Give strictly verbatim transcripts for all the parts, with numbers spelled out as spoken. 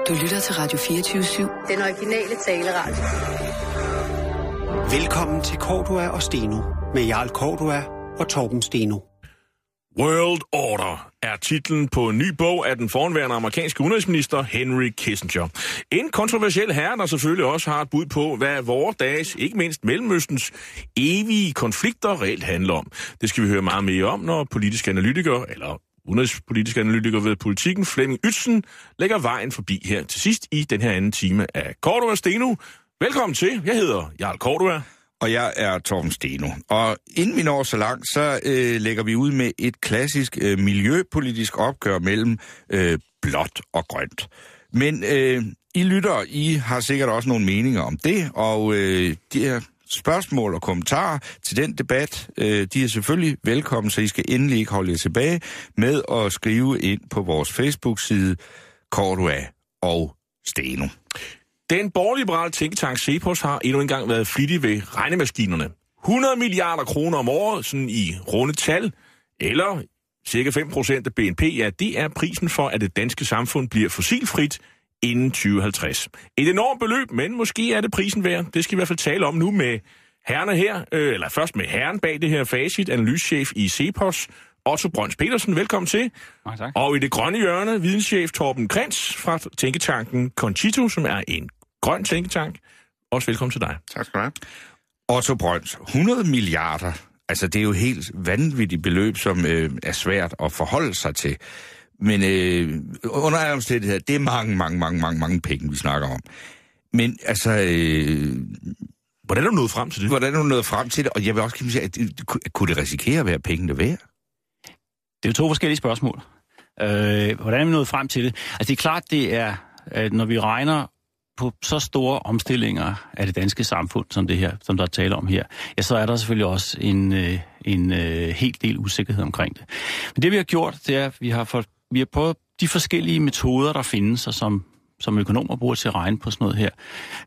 Du lytter til Radio fireogtyve syv. Den originale taleradio. Velkommen til Cordua og Steno med Jarl Cordua og Torben Steno. World Order er titlen på en ny bog af den forhenværende amerikanske udenrigsminister Henry Kissinger. En kontroversiel herre, der selvfølgelig også har et bud på, hvad vores dages, ikke mindst Mellemøstens, evige konflikter reelt handler om. Det skal vi høre meget mere om, når politiske analytikere, eller udenrigspolitiske analytiker ved Politikken, Flemming Ytzen, lægger vejen forbi her til sidst i den her anden time af Cordua og Steno. Velkommen til. Jeg hedder Jarl Cordua. Og jeg er Torben Steno. Og inden vi når så langt, så øh, lægger vi ud med et klassisk øh, miljøpolitisk opgør mellem øh, blåt og grønt. Men øh, I lytter, I har sikkert også nogle meninger om det, og øh, de her spørgsmål og kommentarer til den debat, øh, de er selvfølgelig velkommen, så I skal endelig ikke holde jer tilbage med at skrive ind på vores Facebook-side Cordua og Steno. Den borgerliberale tænketank Cepos har endnu engang været flittig ved regnemaskinerne. hundrede milliarder kroner om året, sådan i runde tal, eller cirka fem procent af B N P, ja, det er prisen for, at det danske samfund bliver fossilfrit inden tyve halvtreds. Et enormt beløb, men måske er det prisen værd. Det skal vi i hvert fald tale om nu med herrene her, øh, eller først med herren bag det her facit, analysechef i Cepos, Otto Brøns Petersen, velkommen til. Ja, tak. Og i det grønne hjørne, videnschef Torben Krantz fra tænketanken Concito, som er en grøn tænketank. Også velkommen til dig. Tak skal du have. Otto Brøns, hundrede milliarder, altså det er jo helt vanvittigt beløb, som øh, er svært at forholde sig til. Men øh, under alle omstændigheder, det er mange, mange, mange, mange, mange penge, vi snakker om. Men altså... Øh, hvordan er du nået frem til det? Hvordan er du nået frem til det? Og jeg vil også sige, at, at kunne det risikere at være pengene værd? Det er jo to forskellige spørgsmål. Øh, hvordan er vi nået frem til det? Altså det er klart, det er, at når vi regner på så store omstillinger af det danske samfund, som det her, som der er tale om her, ja, så er der selvfølgelig også en, en, en hel del usikkerhed omkring det. Men det vi har gjort, det er, at vi har, for, vi har prøvet de forskellige metoder, der findes, og som, som økonomer bruger til at regne på sådan noget her.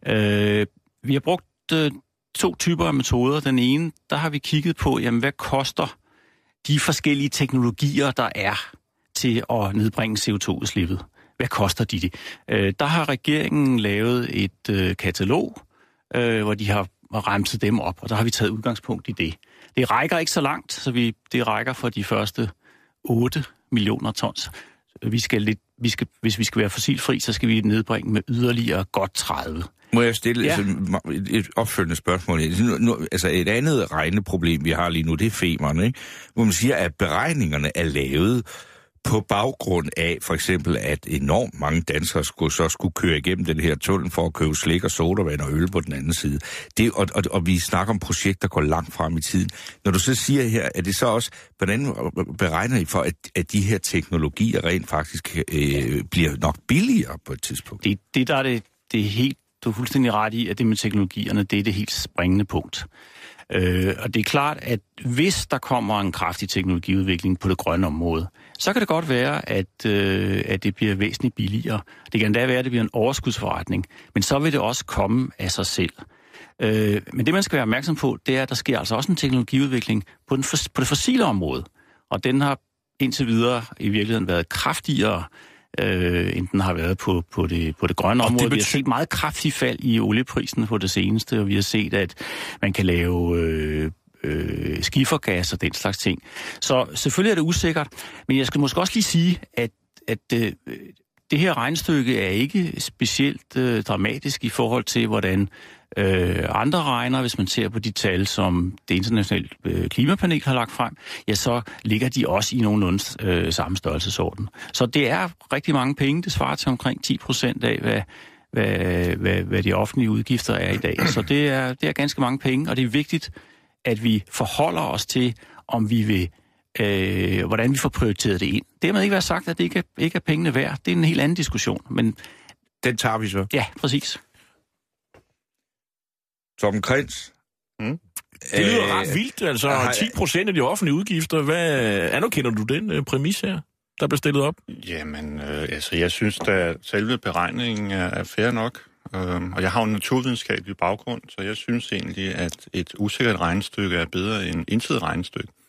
Øh, vi har brugt øh, to typer af metoder. Den ene, der har vi kigget på, jamen hvad koster de forskellige teknologier, der er til at nedbringe C O to udslippet. Hvad koster de det? Øh, der har regeringen lavet et øh, katalog, øh, hvor de har remset dem op, og der har vi taget udgangspunkt i det. Det rækker ikke så langt, så vi, det rækker for de første otte millioner tons. Vi skal lidt, vi skal, hvis vi skal være fossilfri, så skal vi nedbringe med yderligere godt tredive. Må jeg stille ja. et, et opfølgende spørgsmål? Nu, altså et andet regneproblem, vi har lige nu, det er femeren, ikke? Hvor man siger, at beregningerne er lavet på baggrund af, for eksempel, at enormt mange danskere skulle, så skulle køre igennem den her tunnel for at købe slik og sodavand og øl på den anden side. Det, og, og, og vi snakker om projekter, der går langt frem i tiden. Når du så siger her, er det så også, hvordan beregner I for, at, at de her teknologier rent faktisk øh, bliver nok billigere på et tidspunkt? Det, det der er det, det er helt, du er fuldstændig ret i, at det med teknologierne, det er det helt springende punkt. Øh, og det er klart, at hvis der kommer en kraftig teknologiudvikling på det grønne område, så kan det godt være, at, øh, at det bliver væsentligt billigere. Det kan endda være, at det bliver en overskudsforretning, men så vil det også komme af sig selv. Øh, men det, man skal være opmærksom på, det er, at der sker altså også en teknologiudvikling på, den for, på det fossile område, og den har indtil videre i virkeligheden været kraftigere, øh, end den har været på, på, det, på det grønne område. Betyder... Vi har set meget kraftigt fald i olieprisen på det seneste, og vi har set, at man kan lave øh, øh, skifergas og den slags ting. Så selvfølgelig er det usikkert, men jeg skal måske også lige sige, at, at øh, det her regnestykke er ikke specielt øh, dramatisk i forhold til, hvordan øh, andre regner, hvis man ser på de tal, som det internationale øh, klimapanel har lagt frem, ja, så ligger de også i nogenlunde øh, samme størrelsesorden. Så det er rigtig mange penge. Det svarer til omkring ti procent af, hvad, hvad, hvad, hvad de offentlige udgifter er i dag. Så det er, det er ganske mange penge, og det er vigtigt, at vi forholder os til, om vi vil, øh, hvordan vi får prioriteret det ind. Dermed ikke være sagt, at det ikke er, ikke er pengene værd. Det er en helt anden diskussion, men... Den tager vi så. Ja, præcis. Torben Krantz. Mm. Det lyder øh, ret vildt, altså har, ti procent af de offentlige udgifter. Hvad anerkender du den øh, præmis her, der bliver stillet op? Jamen, øh, altså jeg synes, at selve beregningen er, er fair nok. Øh, og jeg har en naturvidenskabelig baggrund, så jeg synes egentlig, at et usikkert regnestykke er bedre end intet regnestykke.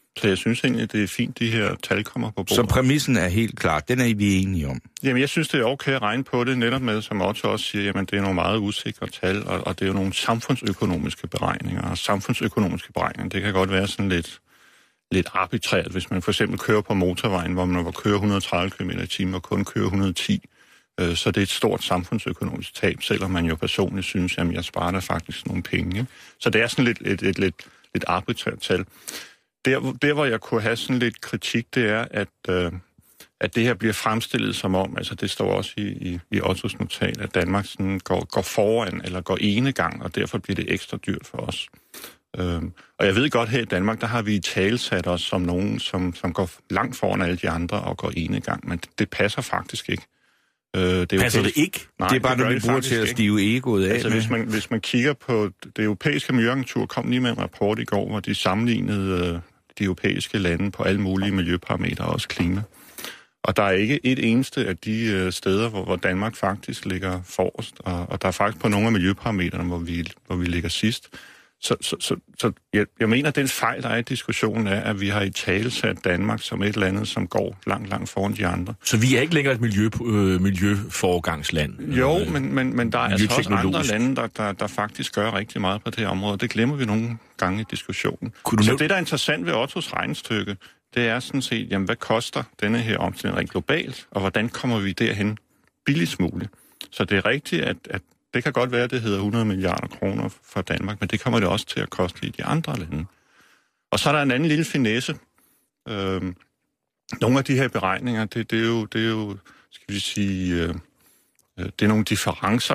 Så jeg synes egentlig, det er fint, de her tal kommer på bordet. Så præmissen er helt klar. Den er vi enige om. Jamen, jeg synes, det er okay at regne på det, netop med, som Otto også siger, jamen, det er nogle meget usikre tal, og, og det er jo nogle samfundsøkonomiske beregninger. Og samfundsøkonomiske beregninger, det kan godt være sådan lidt, lidt arbitrært, hvis man for eksempel kører på motorvejen, hvor man kører et hundrede og tredive kilometer i timen og kun kører et hundrede og ti. Øh, så det er et stort samfundsøkonomisk tab, selvom man jo personligt synes, at jeg sparer der faktisk nogle penge. Ikke? Så det er sådan lidt et, et, et lidt, lidt arbitrært tal. Der, der, hvor jeg kunne have sådan lidt kritik, det er, at, øh, at det her bliver fremstillet som om, altså det står også i, i, i Ottos notat, at Danmark sådan går, går foran eller går enegang, og derfor bliver det ekstra dyrt for os. Øh, og jeg ved godt, her i Danmark, der har vi talsat os som nogen, som, som går langt foran alle de andre og går enegang, men det, det passer faktisk ikke. Øh, det er passer det ikke? Nej, det er bare noget, vi bruger til at stive egoet af. Altså, hvis man, hvis man kigger på det europæiske miljøagentur, kom lige med en rapport i går, hvor de sammenlignede øh, de europæiske lande på alle mulige miljøparametre, også klima. Og der er ikke et eneste af de øh, steder, hvor, hvor Danmark faktisk ligger forrest, og, og der er faktisk på nogle af miljøparametrene, hvor vi, hvor vi ligger sidst. Så, så, så, så jeg, jeg mener, at den fejl, der er i diskussionen, er, at vi har i tale sat Danmark som et eller andet, som går langt, langt foran de andre. Så vi er ikke længere et miljø, øh, miljøforegangsland? Jo, øh, men, men, men der er altså også andre lande, der, der, der faktisk gør rigtig meget på det her område. Det glemmer vi nogle gange i diskussionen. Så det, der er interessant ved Ottos regnestykke, det er sådan set, jamen, hvad koster denne her omstilling rent globalt, og hvordan kommer vi derhen billigst muligt? Så det er rigtigt, at, at det kan godt være, at det hedder hundrede milliarder kroner for Danmark, men det kommer det også til at koste i de andre lande. Og så er der en anden lille finesse. Øhm, nogle af de her beregninger, det, det, er, jo, det er jo, skal vi sige, øh, det er nogle differencer.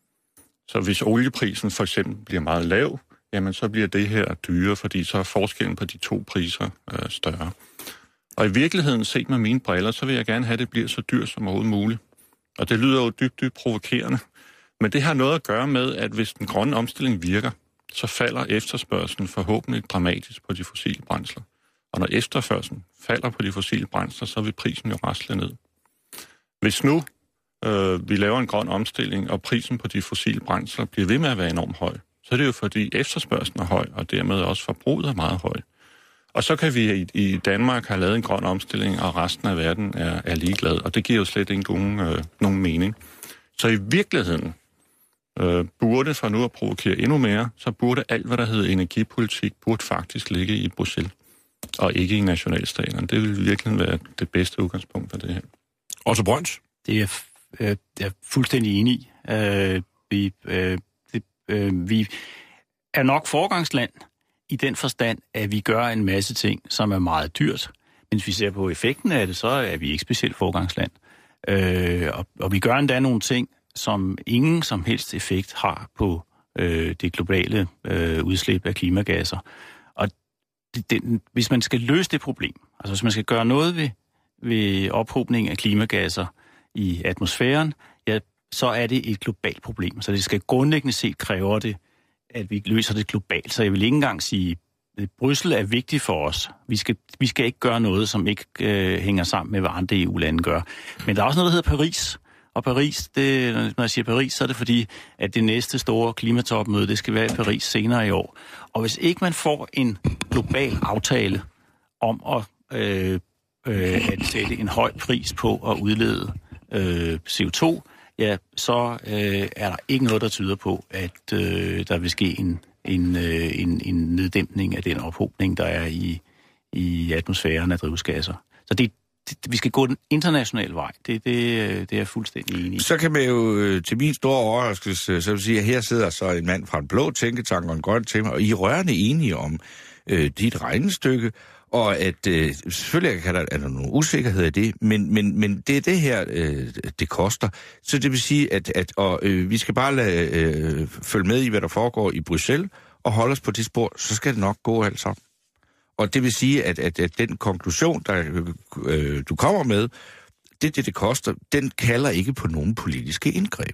Så hvis olieprisen for eksempel bliver meget lav, jamen så bliver det her dyrere, fordi så er forskellen på de to priser øh, større. Og i virkeligheden, set med mine briller, så vil jeg gerne have, at det bliver så dyrt som overhovedet muligt. Og det lyder jo dybt, dybt provokerende. Men det har noget at gøre med, at hvis den grønne omstilling virker, så falder efterspørgselen forhåbentlig dramatisk på de fossile brændsler. Og når efterspørgselen falder på de fossile brændsler, så vil prisen jo rasle ned. Hvis nu øh, vi laver en grøn omstilling, og prisen på de fossile brændsler bliver ved med at være enormt høj, så er det jo fordi efterspørgselen er høj, og dermed også forbruget er meget høj. Og så kan vi i, i Danmark have lavet en grøn omstilling, og resten af verden er, er ligeglad. Og det giver jo slet ikke nogen, øh, nogen mening. Så i virkeligheden øh, burde, for nu at provokere endnu mere, så burde alt, hvad der hedder energipolitik, burde faktisk ligge i Bruxelles, og ikke i nationalstaterne. Det vil virkelig være det bedste udgangspunkt for det her. Otto Brøns? Det er øh, jeg er fuldstændig enig i. Øh, vi, øh, det, øh, vi er nok foregangsland i den forstand, at vi gør en masse ting, som er meget dyrt. Men hvis vi ser på effekten af det, så er vi ikke specielt foregangsland. Øh, og, og vi gør endda nogle ting, som ingen som helst effekt har på øh, det globale øh, udslip af klimagasser. Og det, det, hvis man skal løse det problem, altså hvis man skal gøre noget ved, ved ophobning af klimagasser i atmosfæren, ja, så er det et globalt problem. Så det skal grundlæggende set kræve det, at vi løser det globalt. Så jeg vil ikke engang sige, at Bruxelles er vigtigt for os. Vi skal, vi skal ikke gøre noget, som ikke øh, hænger sammen med, hvad andre E U-lande gør. Men der er også noget, der hedder Paris. Og Paris, det, når jeg siger Paris, så er det fordi, at det næste store klimatopmøde, det skal være i Paris senere i år. Og hvis ikke man får en global aftale om at, øh, øh, at sætte en høj pris på at udlede øh, C O to, ja, så øh, er der ikke noget, der tyder på, at øh, der vil ske en, en, øh, en, en neddæmpning af den ophobning, der er i, i atmosfæren af drivhusgasser. Så det, det, vi skal gå den internationale vej. Det, det, det er jeg fuldstændig enig i. Så kan man jo øh, til min store overraskelse, så vil sige, at her sidder så en mand fra en blå tænketank og en grøn tænketank, og I er rørende enige om øh, dit regnestykke, og at øh, selvfølgelig kan der, er der nogle usikkerheder i det, men, men, men det er det her, øh, det koster. Så det vil sige, at, at og, øh, vi skal bare lade, øh, følge med i, hvad der foregår i Bruxelles, og holde os på det spor, så skal det nok gå alt sammen. Og det vil sige, at, at, at den konklusion, der øh, du kommer med, det det, det koster, den kalder ikke på nogen politiske indgreb.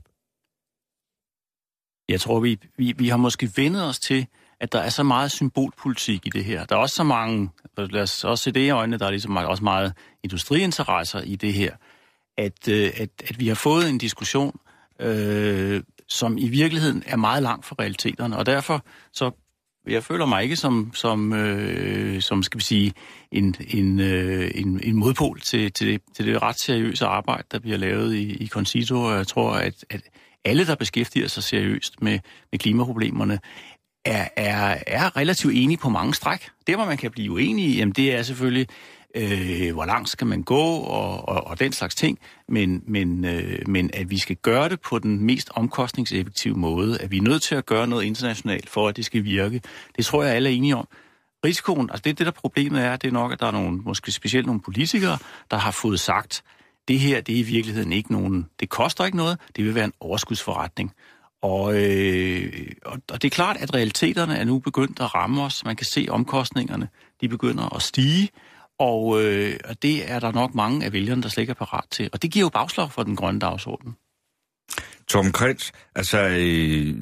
Jeg tror, vi, vi, vi har måske vendet os til, at der er så meget symbolpolitik i det her. Der er også så mange, lad os også se det i øjnene, der er ligesom også meget industriinteresser i det her, at, at, at vi har fået en diskussion, øh, som i virkeligheden er meget langt fra realiteterne, og derfor så Jeg føler mig ikke som, som, øh, som skal vi sige, en, en, øh, en, en modpol til, til, det, til det ret seriøse arbejde, der bliver lavet i, i Concito. Og jeg tror, at, at alle, der beskæftiger sig seriøst med, med klimaproblemerne, er, er, er relativt enige på mange stræk. Det, hvor man kan blive uenige, jamen, det er selvfølgelig, øh, hvor langt skal man gå, og, og, og den slags ting. Men, men, øh, men at vi skal gøre det på den mest omkostningseffektive måde, at vi er nødt til at gøre noget internationalt for, at det skal virke, det tror jeg, alle er enige om. Risikoen, altså det, det der problemet er, det er nok, at der er nogle, måske specielt nogle politikere, der har fået sagt, det her, det er i virkeligheden ikke nogen, det koster ikke noget, det vil være en overskudsforretning. Og, øh, og det er klart, at realiteterne er nu begyndt at ramme os. Man kan se omkostningerne, de begynder at stige, og, øh, og det er der nok mange af vælgerne, der slet ikke er parat til. Og det giver jo bagslag for den grønne dagsorden. Tom Krets, altså, øh,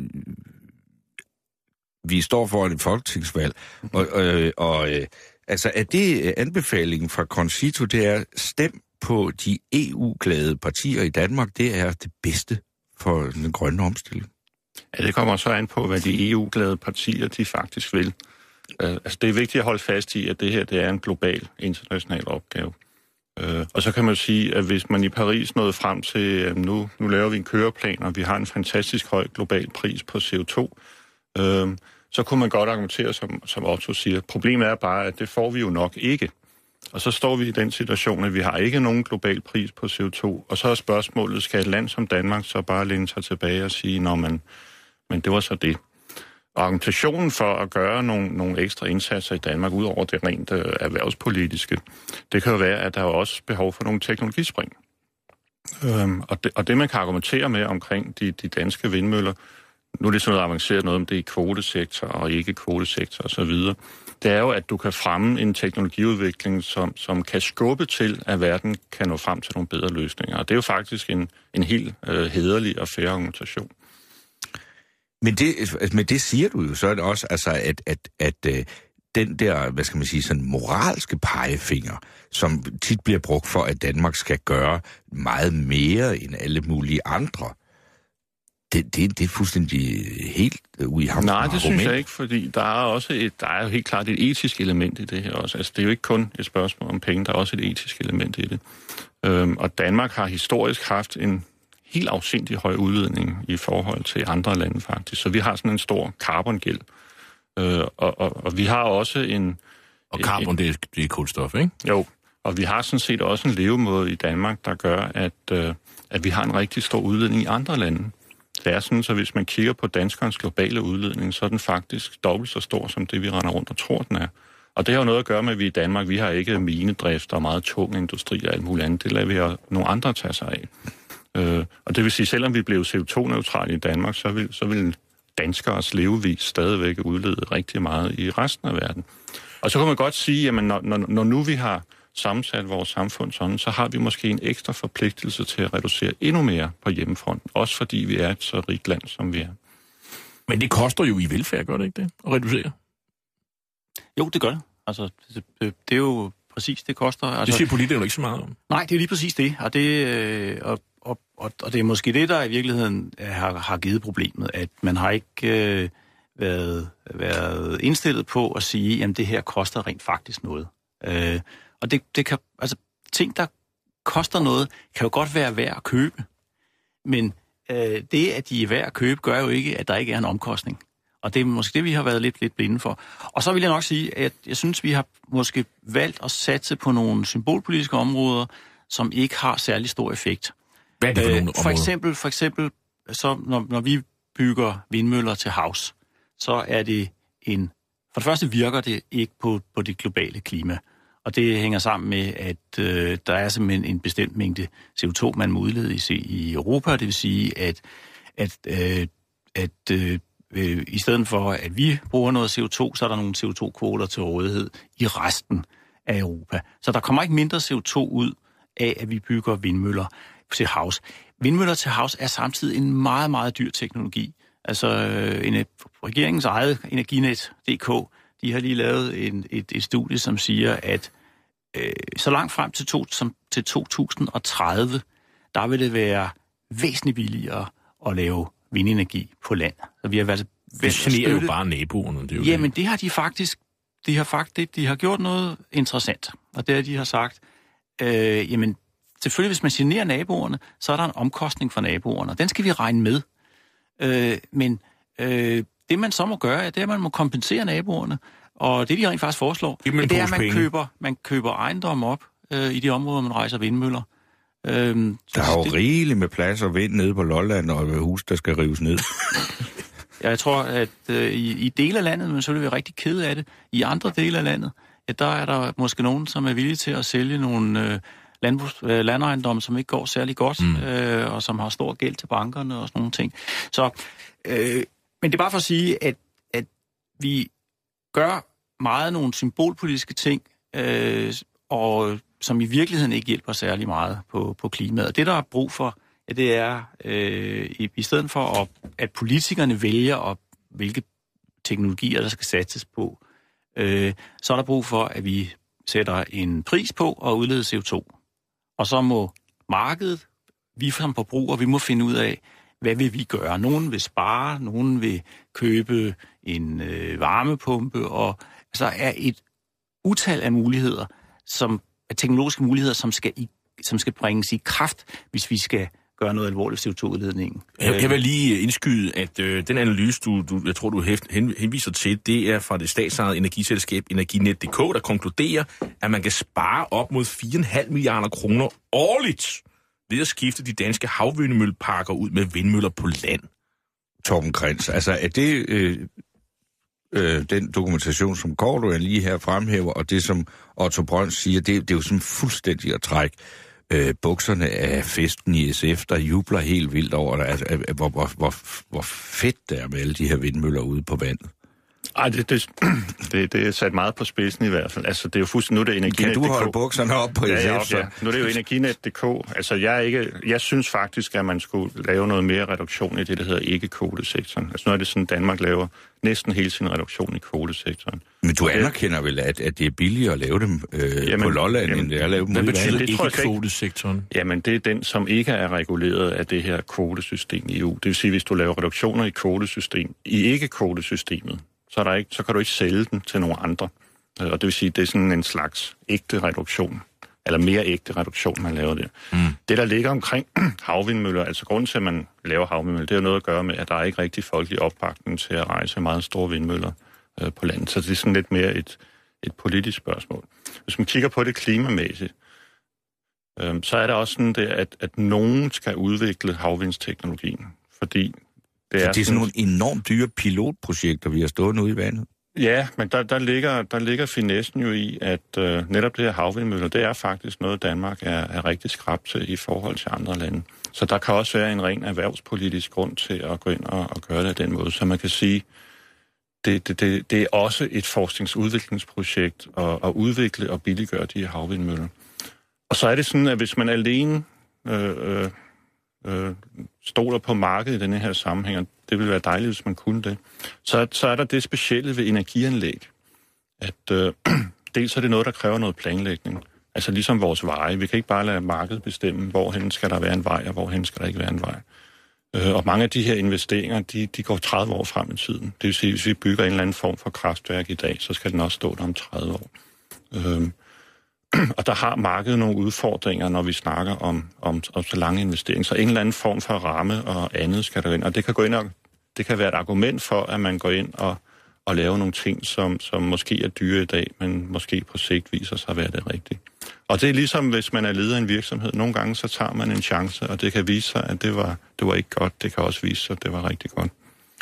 vi står foran et folketingsvalg, og, øh, og øh, altså, er det anbefalingen fra Concito, det er stem på de E U-glade partier i Danmark, det er det bedste for den grønne omstilling? Ja, det kommer så an på, hvad de E U-glade partier, de faktisk vil. Uh, altså, det er vigtigt at holde fast i, at det her, det er en global, international opgave. Uh, og så kan man jo sige, at hvis man i Paris nåede frem til, uh, nu, nu laver vi en køreplan, og vi har en fantastisk høj global pris på C O to, uh, så kunne man godt argumentere, som, som Otto siger. Problemet er bare, at det får vi jo nok ikke. Og så står vi i den situation, at vi har ikke nogen global pris på C O to, og så er spørgsmålet, skal et land som Danmark så bare læne sig tilbage og sige, nå, men, men det var så det. Og argumentationen for at gøre nogle, nogle ekstra indsatser i Danmark, ud over det rent øh, erhvervspolitiske, det kan jo være, at der er også behov for nogle teknologispring. Øhm, og, det, og det, man kan argumentere med omkring de, de danske vindmøller, nu er det sådan noget avanceret noget, om det er kvotesektor og ikke kvotesektor osv., det er jo, at du kan fremme en teknologiudvikling, som, som kan skubbe til, at verden kan nå frem til nogle bedre løsninger. Og det er jo faktisk en, en helt øh, hæderlig og fair argumentation. Men det, men det siger du jo, så er det også, altså, at, at, at øh, den der, hvad skal man sige, sådan moralske pegefinger, som tit bliver brugt for, at Danmark skal gøre meget mere end alle mulige andre, Det, det, det er fuldstændig helt ude i ham. Nej, det synes jeg ikke, fordi der er også et, der er jo helt klart et etisk element i det her også. Altså, det er jo ikke kun et spørgsmål om penge, der er også et etisk element i det. Øhm, og Danmark har historisk haft en helt afsindig høj udledning i forhold til andre lande faktisk. Så vi har sådan en stor carbongæld. Øh, og, og, og vi har også en... Og carbon, en, det, er, det er kulstof, ikke? Jo, og vi har sådan set også en levemåde i Danmark, der gør, at, øh, at vi har en rigtig stor udledning i andre lande. Det er sådan, så hvis man kigger på danskernes globale udledning, så er den faktisk dobbelt så stor, som det vi render rundt og tror, den er. Og det har jo noget at gøre med, at vi i Danmark, vi har ikke minedrift og meget tung industri og alt muligt andet. Det lader vi nogle andre tage sig af. Øh, og det vil sige, selvom vi blev C O to neutrale i Danmark, så vil, så vil danskers levevis stadigvæk udlede rigtig meget i resten af verden. Og så kan man godt sige, at når, når, når nu vi har sammensat vores samfund sådan, så har vi måske en ekstra forpligtelse til at reducere endnu mere på hjemmefronten. Også fordi vi er et så rigt land, som vi er. Men det koster jo i velfærd, gør det ikke det? At reducere? Jo, det gør det. Altså, det, det, det er jo præcis, det koster. Altså, det siger politikerne ikke så meget om. Nej, det er lige præcis det. Og det, øh, og, og, og, og det er måske det, der i virkeligheden har, har givet problemet, at man har ikke øh, været, været indstillet på at sige, at det her koster rent faktisk noget. Øh, Og det, det kan, altså, ting, der koster noget, kan jo godt være værd at købe. Men øh, det, at de er værd at købe, gør jo ikke, at der ikke er en omkostning. Og det er måske det, vi har været lidt, lidt blinde for. Og så vil jeg nok sige, at jeg synes, vi har måske valgt at satse på nogle symbolpolitiske områder, som ikke har særlig stor effekt. Hvad er det for nogle områder? For eksempel, for eksempel så når, når vi bygger vindmøller til havs, så er det en... For det første virker det ikke på, på det globale klima. Og det hænger sammen med, at øh, der er simpelthen en bestemt mængde C O to, man må udlede i, i Europa. Det vil sige, at, at, øh, at øh, øh, i stedet for, at vi bruger noget C O to, så er der nogle C O to-kvoter til rådighed i resten af Europa. Så der kommer ikke mindre C O to ud af, at vi bygger vindmøller til havs. Vindmøller til havs er samtidig en meget, meget dyr teknologi. Altså en, regeringens eget Energinet punktum d k, de har lige lavet en, et, et studie, som siger, at øh, så langt frem til, to, som, til to tusind og tredive, der vil det være væsentligt billigere at lave vindenergi på land. Så vi har været, Det generer jo bare naboerne. Det er jo Jamen, det. det har de faktisk, de har faktisk, de har gjort noget interessant. Og det er, de har sagt, øh, jamen, selvfølgelig, hvis man generer naboerne, så er der en omkostning for naboerne, og den skal vi regne med. Øh, men øh, det, man så må gøre, det er, at man må kompensere naboerne, og det, de rent faktisk foreslår, det er, at man køber, man køber ejendom op øh, i de områder, man rejser vindmøller. Øhm, der er jo det... rigeligt med plads og vind nede på Lolland, og hus, der skal rives ned. Ja, jeg tror, at øh, i, i dele af landet, men så vil vi rigtig ked af det. I andre dele af landet, ja, der er der måske nogen, som er villige til at sælge nogle øh, landbrugs, øh, landejendomme, som ikke går særlig godt, mm. øh, og som har stor gæld til bankerne og sådan nogle ting. Så, øh, men det er bare for at sige, at, at vi gør meget nogle symbolpolitiske ting, øh, og som i virkeligheden ikke hjælper særlig meget på, på klimaet. Det, der er brug for, ja, det er, øh, i, i stedet for, at, at politikerne vælger, op, hvilke teknologier, der skal satses på, øh, så er der brug for, at vi sætter en pris på at udlede C O to. Og så må markedet, vi som forbrugere, vi må finde ud af, hvad vil vi gøre? Nogen vil spare, nogen vil købe en øh, varmepumpe, og så er et utal af muligheder, som teknologiske muligheder, som skal, i, som skal bringes i kraft, hvis vi skal gøre noget alvorligt C O to udledning. Jeg, jeg vil lige indskyde, at øh, den analyse, du, du, jeg tror, du hen, henviser til, det er fra det statsejede energiselskab Energinet punktum d k, der konkluderer, at man kan spare op mod fire komma fem milliarder kroner årligt ved at skifte de danske havvindmølleparker ud med vindmøller på land. Torben Krantz, altså er det øh, øh, den dokumentation, som Cordua lige her fremhæver, og det, som Otto Brøns siger, det, det er jo sådan fuldstændig at trække øh, bukserne af festen i S F, der jubler helt vildt over, altså, hvor, hvor, hvor, hvor fedt det er med alle de her vindmøller ude på vandet. Ej, det, det, det, det er sat meget på spidsen i hvert fald. Altså, det er jo fuldstændig, nu er det Energinet punktum d k. Kan du holde bukserne op på S F? Ja, ja, ja. Nu er det jo Energinet punktum d k. Altså, jeg, er ikke, jeg synes faktisk, at man skulle lave noget mere reduktion i det, der hedder ikke-kvotesektoren. Altså, nu er det sådan, Danmark laver næsten hele sin reduktion i kvotesektoren. Men du anerkender vel, at, at det er billigere at lave dem øh, jamen, på Lolland, jamen, end det er at lave dem ude i landet? Ikke-kvotesektoren? Jamen, det er den, som ikke er reguleret af det her kvotesystem i E U. Det vil sige, hvis du laver reduktioner i kvotesystem, i ikke-kvotesystemet, så, er der ikke, så kan du ikke sælge den til nogle andre. Og det vil sige, det er sådan en slags ægte reduktion, eller mere ægte reduktion, man laver der. Mm. Det, der ligger omkring havvindmøller, altså grunden til, at man laver havvindmøller, det har noget at gøre med, at der er ikke rigtig folkelig opbakning til at rejse meget store vindmøller øh, på landet. Så det er sådan lidt mere et, et politisk spørgsmål. Hvis man kigger på det klimamæssigt, øh, så er der også sådan, det, at, at nogen skal udvikle havvindsteknologien, fordi det er, det er sådan nogle enormt dyre pilotprojekter, vi har stået ude i vandet. Ja, men der, der, ligger, der ligger finessen jo i, at øh, netop det her havvindmøller, det er faktisk noget, Danmark er, er rigtig skrap til i forhold til andre lande. Så der kan også være en ren erhvervspolitisk grund til at gå ind og, og gøre det af den måde. Så man kan sige, det, det, det, det er også et forskningsudviklingsprojekt at, at udvikle og billiggøre de her havvindmøller. Og så er det sådan, at hvis man alene øh, øh, øh, stoler på markedet i denne her sammenhæng, og det ville være dejligt, hvis man kunne det, så, så er der det specielle ved energianlæg, at øh, dels er det noget, der kræver noget planlægning. Altså ligesom vores veje. Vi kan ikke bare lade markedet bestemme, hvorhen skal der være en vej, og hvorhen skal der ikke være en vej. Øh, og mange af de her investeringer, de, de går tredive år frem i tiden. Det vil sige, hvis vi bygger en eller anden form for kraftværk i dag, så skal den også stå der om tredive år. Øh, Og der har markedet nogle udfordringer, når vi snakker om, om, om så lange investeringer. Så en eller anden form for ramme og andet skal der ind. Og det kan, gå ind og, det kan være et argument for, at man går ind og, og laver nogle ting, som, som måske er dyre i dag, men måske på sigt viser sig at være det rigtige. Og det er ligesom, hvis man er leder af en virksomhed. Nogle gange så tager man en chance, og det kan vise sig, at det var, det var ikke godt. Det kan også vise sig, at det var rigtig godt.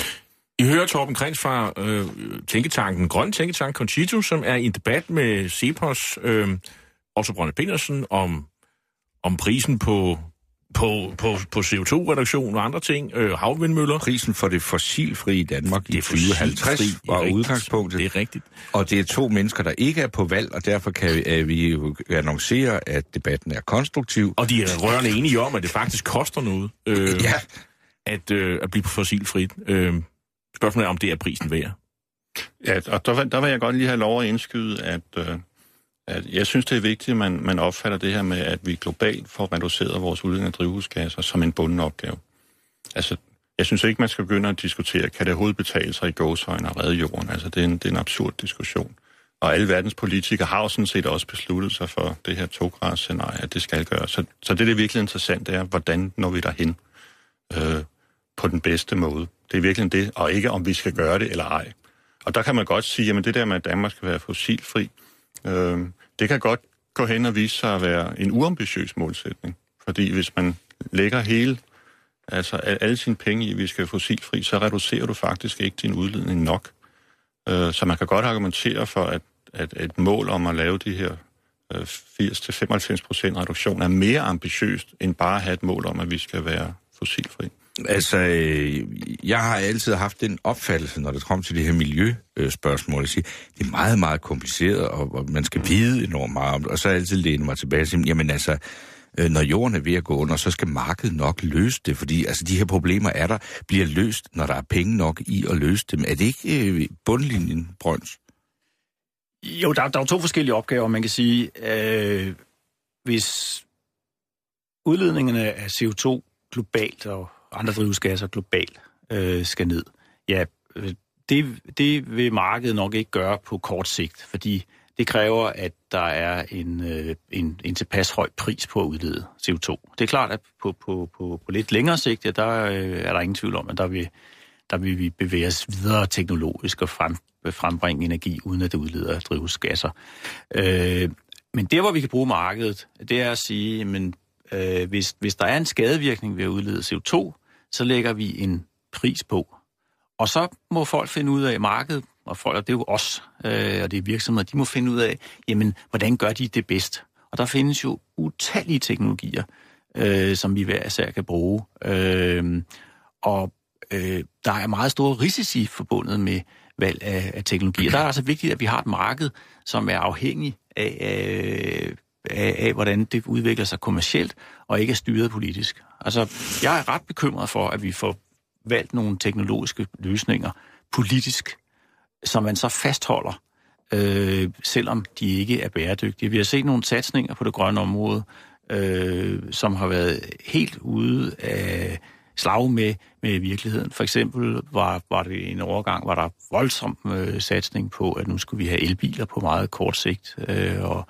I hører Torben Krantz fra øh, tænketanken, Grøn Tænketank Concito, som er i en debat med Cepos, øh, Otto Brønne Petersen, om, om prisen på, på, på, på C O to reduktion og andre ting, øh, havvindmøller. Prisen for det fossilfrie Danmark i tyve halvtreds var udgangspunktet. Det er rigtigt. Og det er to mennesker, der ikke er på valg, og derfor kan vi, vi jo annoncere, at debatten er konstruktiv. Og de er rørende enige om, at det faktisk koster noget øh, ja. at, øh, at blive fossilfrit. Øh, Spørgsmålet er, om det er prisen værd. Ja, og der, der vil jeg godt lige have lov at indskyde, at, øh, at jeg synes, det er vigtigt, at man, man opfatter det her med, at vi globalt får reduceret vores udledning af drivhusgasser som en bunden opgave. Altså, Jeg synes ikke, man skal begynde at diskutere, kan det overhovedet betale sig i gåseøjne at redde jorden? Altså, det er, en, det er en absurd diskussion. Og alle verdens politikere har jo sådan set også besluttet sig for det her to-graders scenarie, at det skal gøres. Så, så det, der er virkelig interessant, det er, hvordan når vi derhen øh, på den bedste måde. Det er virkelig det, og ikke om vi skal gøre det eller ej. Og der kan man godt sige, at det der med, at Danmark skal være fossilfri, øh, det kan godt gå hen og vise sig at være en uambitiøs målsætning. Fordi hvis man lægger hele, altså alle sine penge i, at vi skal være fossilfri, så reducerer du faktisk ikke din udledning nok. Øh, så man kan godt argumentere for, at, at et mål om at lave de her øh, firs til femoghalvfems procent reduktion er mere ambitiøst, end bare at have et mål om, at vi skal være fossilfri. Altså, jeg har altid haft den opfattelse, når det kommer til det her miljøspørgsmål, at sige, det er meget, meget kompliceret, og man skal vide enormt meget om det, og så har jeg altid lænet mig tilbage og sige, jamen altså, når jorden er ved at gå under, så skal markedet nok løse det, fordi altså, de her problemer er der, bliver løst, når der er penge nok i at løse dem. Er det ikke bundlinjen, Brøns? Jo, der, der er to forskellige opgaver, man kan sige. Øh, hvis udledningerne af C O to globalt og andre drivhusgasser globalt øh, skal ned, ja, det, det vil markedet nok ikke gøre på kort sigt, fordi det kræver, at der er en, øh, en, en tilpas høj pris på at udlede C O to. Det er klart, at på, på, på, på lidt længere sigt, ja, der øh, er der ingen tvivl om, at der vil, der vil vi bevæge os videre teknologisk og frem, frembringe energi, uden at det udleder drivhusgasser. Øh, men der, hvor vi kan bruge markedet, det er at sige, men øh, hvis, hvis der er en skadevirkning ved at udlede C O to, så lægger vi en pris på. Og så må folk finde ud af markedet, og folk, og det er jo os, øh, og det er virksomheder, de må finde ud af, jamen, hvordan gør de det bedst? Og der findes jo utallige teknologier, øh, som vi hver især kan bruge. Øh, og øh, der er meget store risici forbundet med valg af, af teknologier. Der er altså vigtigt, at vi har et marked, som er afhængig af, af, af, af, hvordan det udvikler sig kommercielt, og ikke er styret politisk. Altså, jeg er ret bekymret for, at vi får valgt nogle teknologiske løsninger politisk, som man så fastholder, øh, selvom de ikke er bæredygtige. Vi har set nogle satsninger på det grønne område, øh, som har været helt ude af slag med, med virkeligheden. For eksempel var, var det en overgang, var der voldsom øh, satsning på, at nu skulle vi have elbiler på meget kort sigt, øh, og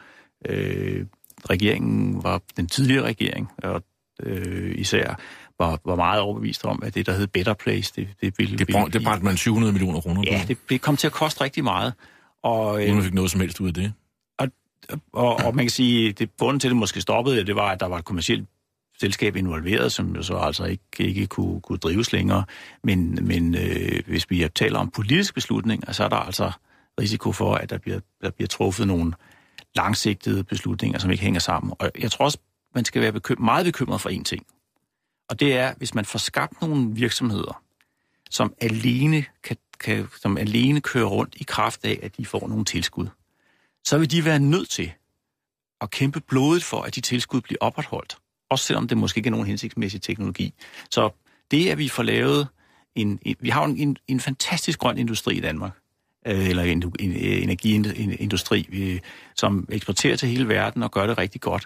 øh, regeringen var den tidligere regering, og øh, især Var, var meget overbevist om, at det, der hed Better Place, det, det ville... Det, brænd, det brændte man syv hundrede millioner kroner på. Ja, det, det kom til at koste rigtig meget. Og, Uden man fik noget som helst ud af det. Og, og, og man kan sige, det bunden til det måske stoppede, det var, at der var et kommercielt selskab involveret, som jo så altså ikke, ikke kunne, kunne drives længere. Men, men øh, hvis vi taler om politiske beslutninger, så er der altså risiko for, at der bliver, der bliver truffet nogle langsigtede beslutninger, som ikke hænger sammen. Og jeg tror også, man skal være bekym- meget bekymret for én ting. Og det er, hvis man får skabt nogle virksomheder, som alene, kan, kan, som alene kører rundt i kraft af, at de får nogle tilskud, så vil de være nødt til at kæmpe blodet for, at de tilskud bliver opretholdt. Også selvom det måske ikke er nogen hensigtsmæssig teknologi. Så det, at vi får lavet en... en vi har en, en, en fantastisk grøn industri i Danmark, eller en, en energiindustri, vi, som eksporterer til hele verden og gør det rigtig godt.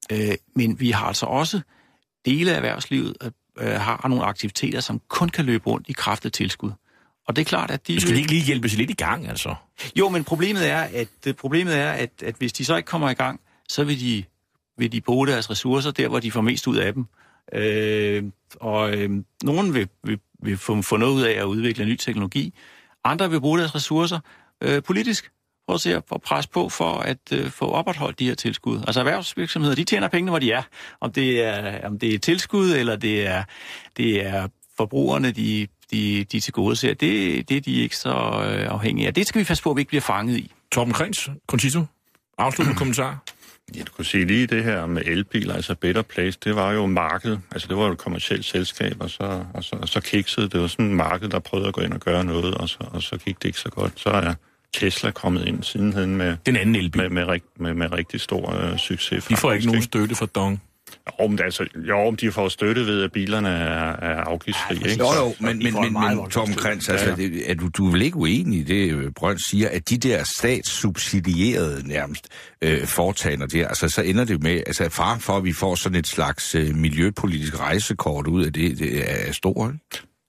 Men vi har altså også dele af erhvervslivet øh, har nogle aktiviteter, som kun kan løbe rundt i kraft af tilskud. Og det er klart, at de... Skal de ikke lige hjælpes lidt i gang, altså? Jo, men problemet er, at, problemet er, at, at hvis de så ikke kommer i gang, så vil de, vil de bruge deres ressourcer der, hvor de får mest ud af dem. Øh, og øh, nogen vil, vil, vil få, få noget ud af at udvikle ny teknologi. Andre vil bruge deres ressourcer øh, politisk. Prøv at se at presse på for at øh, få opretholdt de her tilskud. Altså erhvervsvirksomheder, de tjener pengene, hvor de er. Om det er, om det er tilskud, eller det er, det er forbrugerne, de, de, de tilgodeser, det, det er de ikke så øh, afhængige af. Det skal vi passe på, at vi ikke bliver fanget i. Torben Krins, Concito, afsluttende kommentar. Ja, du kunne sige lige det her med elbiler, altså Better Place, det var jo marked, altså det var jo et kommercielt selskab, og så, og så, og så kiksede det var sådan et marked, der prøvede at gå ind og gøre noget, og så, og så gik det ikke så godt. Så er Tesla kommet ind sidenhen med, den anden elbil. med, med, med, med rigtig stor øh, succes. De får ikke nogen støtte fra Dong. Jo, men altså, jo, de får støtte ved, at bilerne er, er afgiftsfri, ja, ikke? Jo, jo, men, men, men, men Torben Krins, altså, det, er du, du er vel ikke uenig i det, Brøns siger, at de der statssubsidierede nærmest øh, foretagender der, altså så ender det med, altså faren for, at vi får sådan et slags øh, miljøpolitisk rejsekort ud af det, det er stor, ikke?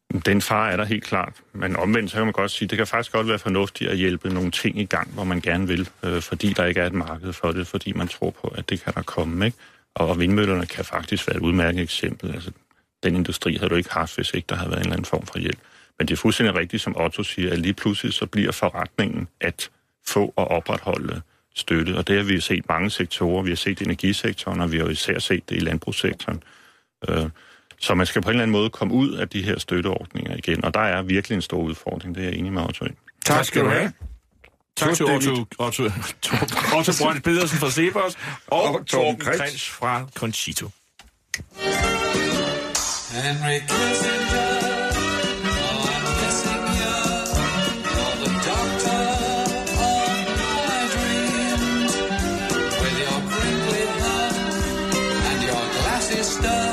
Den far er der helt klart, men omvendt så kan man godt sige, at det kan faktisk godt være fornuftigt at hjælpe nogle ting i gang, hvor man gerne vil, øh, fordi der ikke er et marked for det, fordi man tror på, at det kan der komme, ikke? Og, og vindmøllerne kan faktisk være et udmærket eksempel. Altså, den industri havde du ikke haft, hvis ikke der havde været en eller anden form for hjælp. Men det er fuldstændig rigtigt, som Otto siger, at lige pludselig så bliver forretningen at få og opretholde støtte, og det har vi set mange sektorer. Vi har set energisektoren, og vi har jo især set det i landbrugssektoren. Øh, Så man skal på en eller anden måde komme ud af de her støtteordninger igen, og der er virkelig en stor udfordring, det er jeg enig med Otto i. Tak skal du have. Tak til Otto, Otto, Otto Brøns Pedersen fra Cepos og, og Torben Krantz fra Concito. Henry Kissinger, oh, I'm missing you, you're the doctor of my dreams, with your crinkly hair and your glassy stare.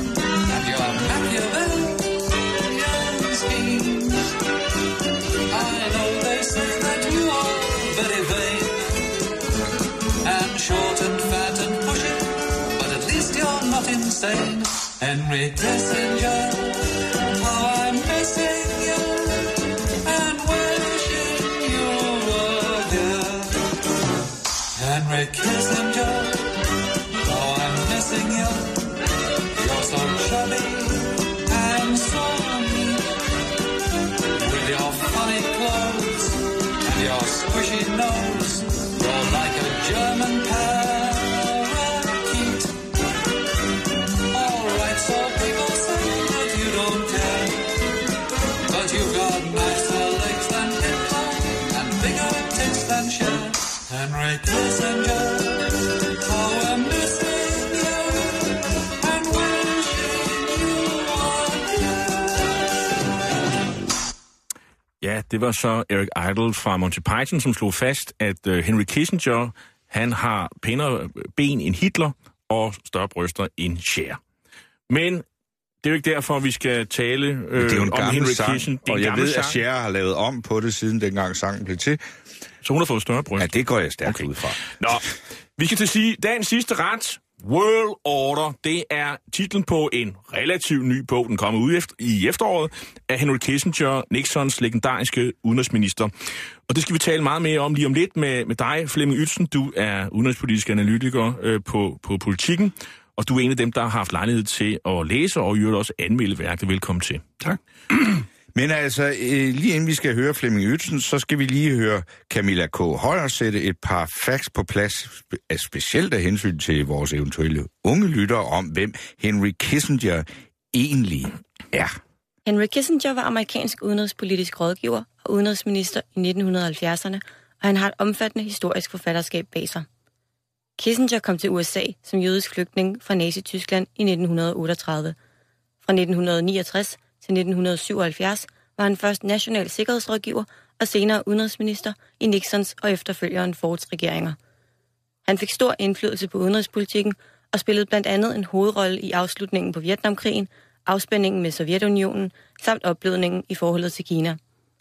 Insane. Henry Kissinger, how I'm missing you and wishing you were here. Henry Kissinger, how I'm missing you. You're so chubby and so neat, with your funny clothes and your squishy nose. You're like a German parrot. So people say that you don't care, but you've got nicer legs than Hitler and bigger tits than Cher. Henry Kissinger, how I'm missing you and wishing you were here. Ja, det var så Eric Idle fra Monty Python, som slog fast, at uh, Henry Kissinger, han har pænere ben end Hitler og større bryster end Cher. Men det er jo ikke derfor, vi skal tale øh, det er jo en om Henry Kissinger. Og jeg ved, sang. at Cher har lavet om på det, siden dengang sangen blev til. Så hun har fået større bryst? Ja, det går jeg stærkt okay. ud fra. Nå, vi skal til at sige, dagens sidste ret, World Order, det er titlen på en relativt ny bog, den kommer ud efter, i efteråret, af Henry Kissinger, Nixons legendariske udenrigsminister. Og det skal vi tale meget mere om lige om lidt med, med dig, Flemming Ytzen. Du er udenrigspolitisk analytiker øh, på, på Politikken. Og du er en af dem, der har haft lejlighed til at læse og i øvrigt også anmelde værket. Velkommen til. Tak. Men altså, øh, lige inden vi skal høre Flemming Ytzen, så skal vi lige høre Camilla K. Højer sætte et par facts på plads, spe- specielt af hensyn til vores eventuelle unge lyttere om, hvem Henry Kissinger egentlig er. Henry Kissinger var amerikansk udenrigspolitisk rådgiver og udenrigsminister i nitten halvfjerdserne, og han har et omfattende historisk forfatterskab bag sig. Kissinger kom til U S A som jødisk flygtning fra Nazi-Tyskland i nitten otteogtredive. Fra nitten niogtres til nitten syvoghalvfjerds var han først national sikkerhedsrådgiver og senere udenrigsminister i Nixons og efterfølgeren Fords regeringer. Han fik stor indflydelse på udenrigspolitikken og spillede blandt andet en hovedrolle i afslutningen på Vietnamkrigen, afspændingen med Sovjetunionen samt opblødningen i forholdet til Kina.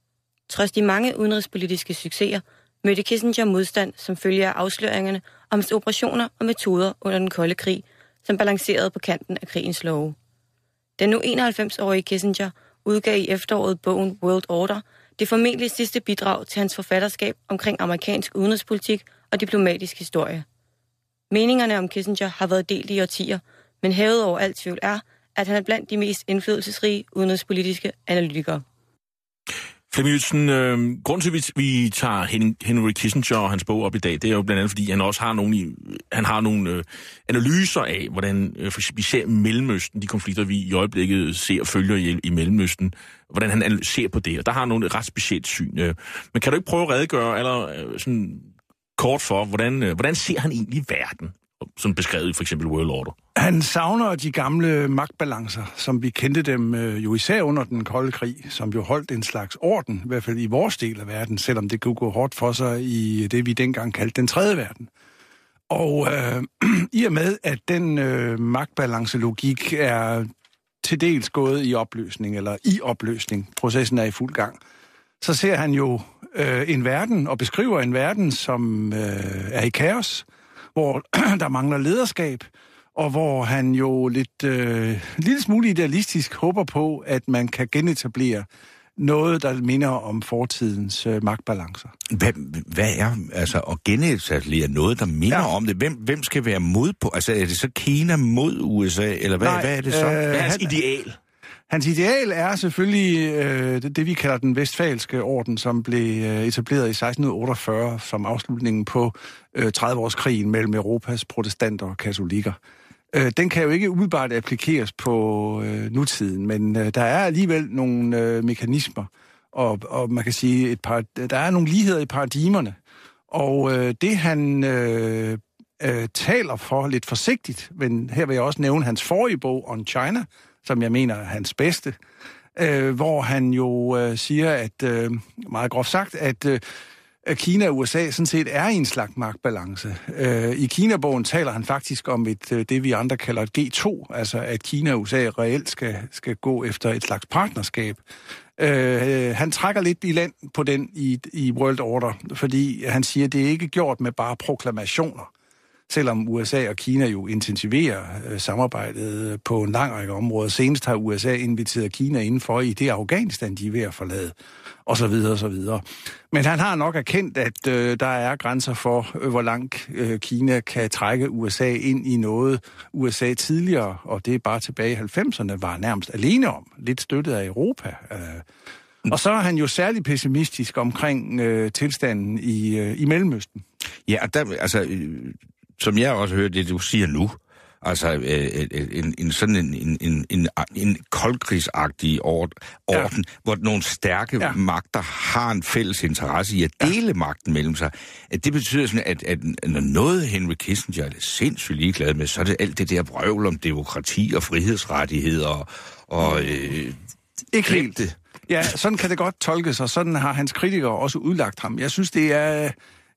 Trods de mange udenrigspolitiske succeser mødte Kissinger modstand som følge af afsløringerne om hans operationer og metoder under den kolde krig, som balancerede på kanten af krigens love. Den nu enoghalvfems-årige Kissinger udgav i efteråret bogen World Order, det formentlig sidste bidrag til hans forfatterskab omkring amerikansk udenrigspolitik og diplomatisk historie. Meningerne om Kissinger har været delt i årtier, men hævet over alt tvivl er, at han er blandt de mest indflydelsesrige udenrigspolitiske analytikere. Flemming Ytzen, øh, grunden til, at vi, vi tager Henry Kissinger og hans bog op i dag, det er jo blandt andet, fordi han også har nogle, han har nogle øh, analyser af, hvordan øh, for vi ser Mellemøsten, de konflikter, vi i øjeblikket ser og følger i, i Mellemøsten, hvordan han ser på det, og der har han nogle ret specielt syn. Øh. Men kan du ikke prøve at redegøre, eller øh, sådan kort for, hvordan, øh, hvordan ser han egentlig verden, som beskrevet i for eksempel World Order? Han savner de gamle magtbalancer, som vi kendte dem øh, jo især under den kolde krig, som jo holdt en slags orden, i hvert fald i vores del af verden, selvom det kunne gå hårdt for sig i det, vi dengang kaldte den tredje verden. Og øh, i og med, at den øh, magtbalancelogik er til dels gået i opløsning, eller i opløsning, processen er i fuld gang, så ser han jo øh, en verden, og beskriver en verden, som øh, er i kaos, hvor der mangler lederskab, og hvor han jo lidt øh, en lille smule idealistisk håber på, at man kan genetablere noget, der minder om fortidens øh, magtbalancer. Hvad, hvad er altså at genetablere noget, der minder ja. om det? Hvem, hvem skal være mod på? Altså er det så Kina mod U S A, eller hvad, Nej, hvad er det så? Øh, hvad er hans han, ideal? Hans ideal er selvfølgelig øh, det, det, vi kalder den Vestfalske orden, som blev øh, etableret i seksten otteogfyrre som afslutningen på øh, tredive-årskrigen mellem Europas protestanter og katolikker. Øh, den kan jo ikke umiddelbart applikeres på øh, nutiden, men øh, der er alligevel nogle øh, mekanismer, og, og man kan sige, et par, der er nogle ligheder i paradigmerne. Og øh, det han øh, øh, taler for lidt forsigtigt, men her vil jeg også nævne hans forrige bog, On China, som jeg mener er hans bedste, øh, hvor han jo øh, siger, at øh, meget groft sagt, at øh, Kina og U S A sådan set er i en slags magtbalance. Øh, I Kina-bogen taler han faktisk om et, øh, det, vi andre kalder et G to, altså at Kina og U S A reelt skal, skal gå efter et slags partnerskab. Øh, han trækker lidt i land på den i, i World Order, fordi han siger, at det er ikke gjort med bare proklamationer. Selvom U S A og Kina jo intensiverer øh, samarbejdet på en lang række områder. Senest har U S A inviteret Kina indenfor i det Afghanistan, de er ved at forlade, og så videre, og så videre. Men han har nok erkendt, at øh, der er grænser for, øh, hvor langt øh, Kina kan trække U S A ind i noget, U S A tidligere, og det er bare tilbage i halvfemserne, var nærmest alene om, lidt støttet af Europa. Øh. Og så er han jo særlig pessimistisk omkring øh, tilstanden i, øh, i Mellemøsten. Ja, der, altså... Øh... Som jeg også hører det, du siger nu, altså øh, en, en sådan en, en, en, en, en koldkrigsagtig orden, ja. hvor nogle stærke ja. magter har en fælles interesse i at dele ja. magten mellem sig. At det betyder sådan, at, at når noget Henry Kissinger er sindssygt ligeglad med, så er det alt det der vrøvl om demokrati og frihedsrettigheder og... Øh, Ikke helt det. Ja, sådan kan det godt tolkes, og sådan har hans kritikere også udlagt ham. Jeg synes, det er...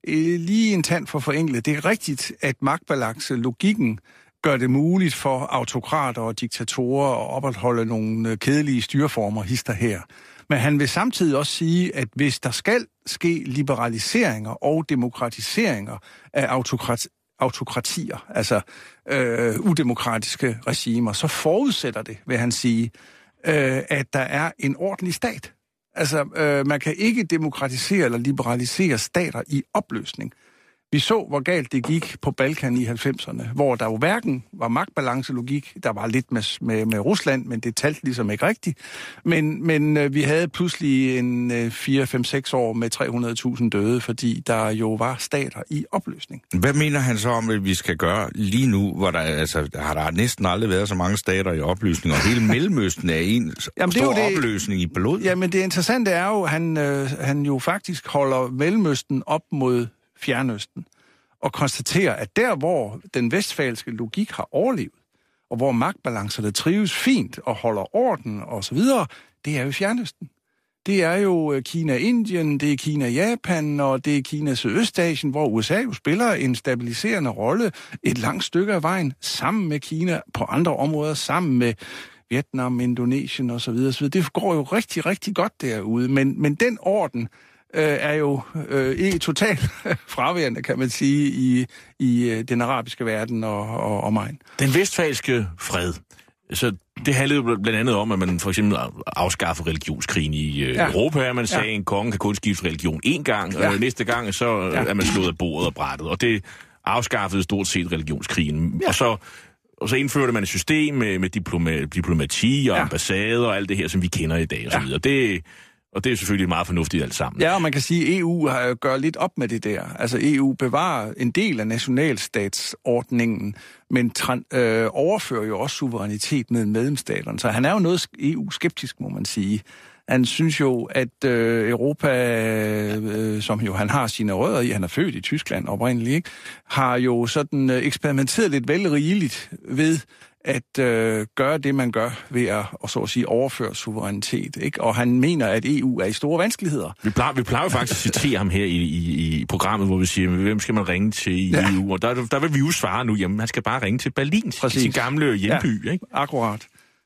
lige en tand for forenklet. Det er rigtigt, at magtbalance, logikken, gør det muligt for autokrater og diktatorer at opretholde nogle kedelige styreformer hister her. Men han vil samtidig også sige, at hvis der skal ske liberaliseringer og demokratiseringer af autokrati, autokratier, altså øh, udemokratiske regimer, så forudsætter det, vil han sige, øh, at der er en ordentlig stat. Altså, øh, man kan ikke demokratisere eller liberalisere stater i opløsning. Vi så, hvor galt det gik på Balkan i halvfemserne, hvor der jo hverken var magtbalancelogik, der var lidt med, med, med Rusland, men det talte ligesom ikke rigtigt. Men, men øh, vi havde pludselig en øh, fire, fem, seks år med tre hundrede tusind døde, fordi der jo var stater i opløsning. Hvad mener han så om, at vi skal gøre lige nu, hvor der, altså, har der næsten aldrig været så mange stater i opløsning, og hele Mellemøsten er en Jamen, stor det, opløsning i blod? Jamen det interessante er jo, at han, øh, han jo faktisk holder Mellemøsten op mod Fjernøsten, og konstaterer, at der, hvor den vestfalske logik har overlevet, og hvor magtbalancerne trives fint og holder orden og så videre, det er jo Fjernøsten. Det er jo Kina-Indien, det er Kina-Japan, og det er Kina-Sydøstasien, hvor U S A jo spiller en stabiliserende rolle et langt stykke af vejen, sammen med Kina på andre områder, sammen med Vietnam, Indonesien og så videre, så videre. Det går jo rigtig, rigtig godt derude, men, men den orden Øh, er jo øh, ikke totalt fraværende, kan man sige, i, i øh, den arabiske verden og, og omegn. Den vestfalske fred, så det handlede jo blandt andet om, at man for eksempel afskaffede religionskrigen i øh, ja. Europa, at man sagde, at ja. en konge kan kun skifte religion én gang, ja. og næste gang så ja. er man slået af bordet og brættet, og det afskaffede stort set religionskrigen. Ja. Og så Og så indførte man et system med, med diploma, diplomati og ja. ambassader og alt det her, som vi kender i dag og så videre. Ja. Det Og det er selvfølgelig meget fornuftigt alt sammen. Ja, og man kan sige, at E U har gør lidt op med det der. Altså E U bevarer en del af nationalstatsordningen, men tran- øh, overfører jo også suverænitet med medlemsstaterne. Så han er jo noget E U-skeptisk, må man sige. Han synes jo, at øh, Europa, øh, som jo han har sine rødder i, han er født i Tyskland oprindeligt, ikke, har jo sådan øh, eksperimenteret lidt vel rigeligt ved at øh, gøre det, man gør ved at, og så at sige, overføre suverænitet. Ikke? Og han mener, at E U er i store vanskeligheder. Vi plejer, vi plejer jo faktisk at citere ham her i, i, i programmet, hvor vi siger, hvem skal man ringe til i ja. E U? Og der, der vil vi jo svare nu, jamen man skal bare ringe til Berlin, Præcis. sin gamle hjemby. Ja, ikke? Akkurat.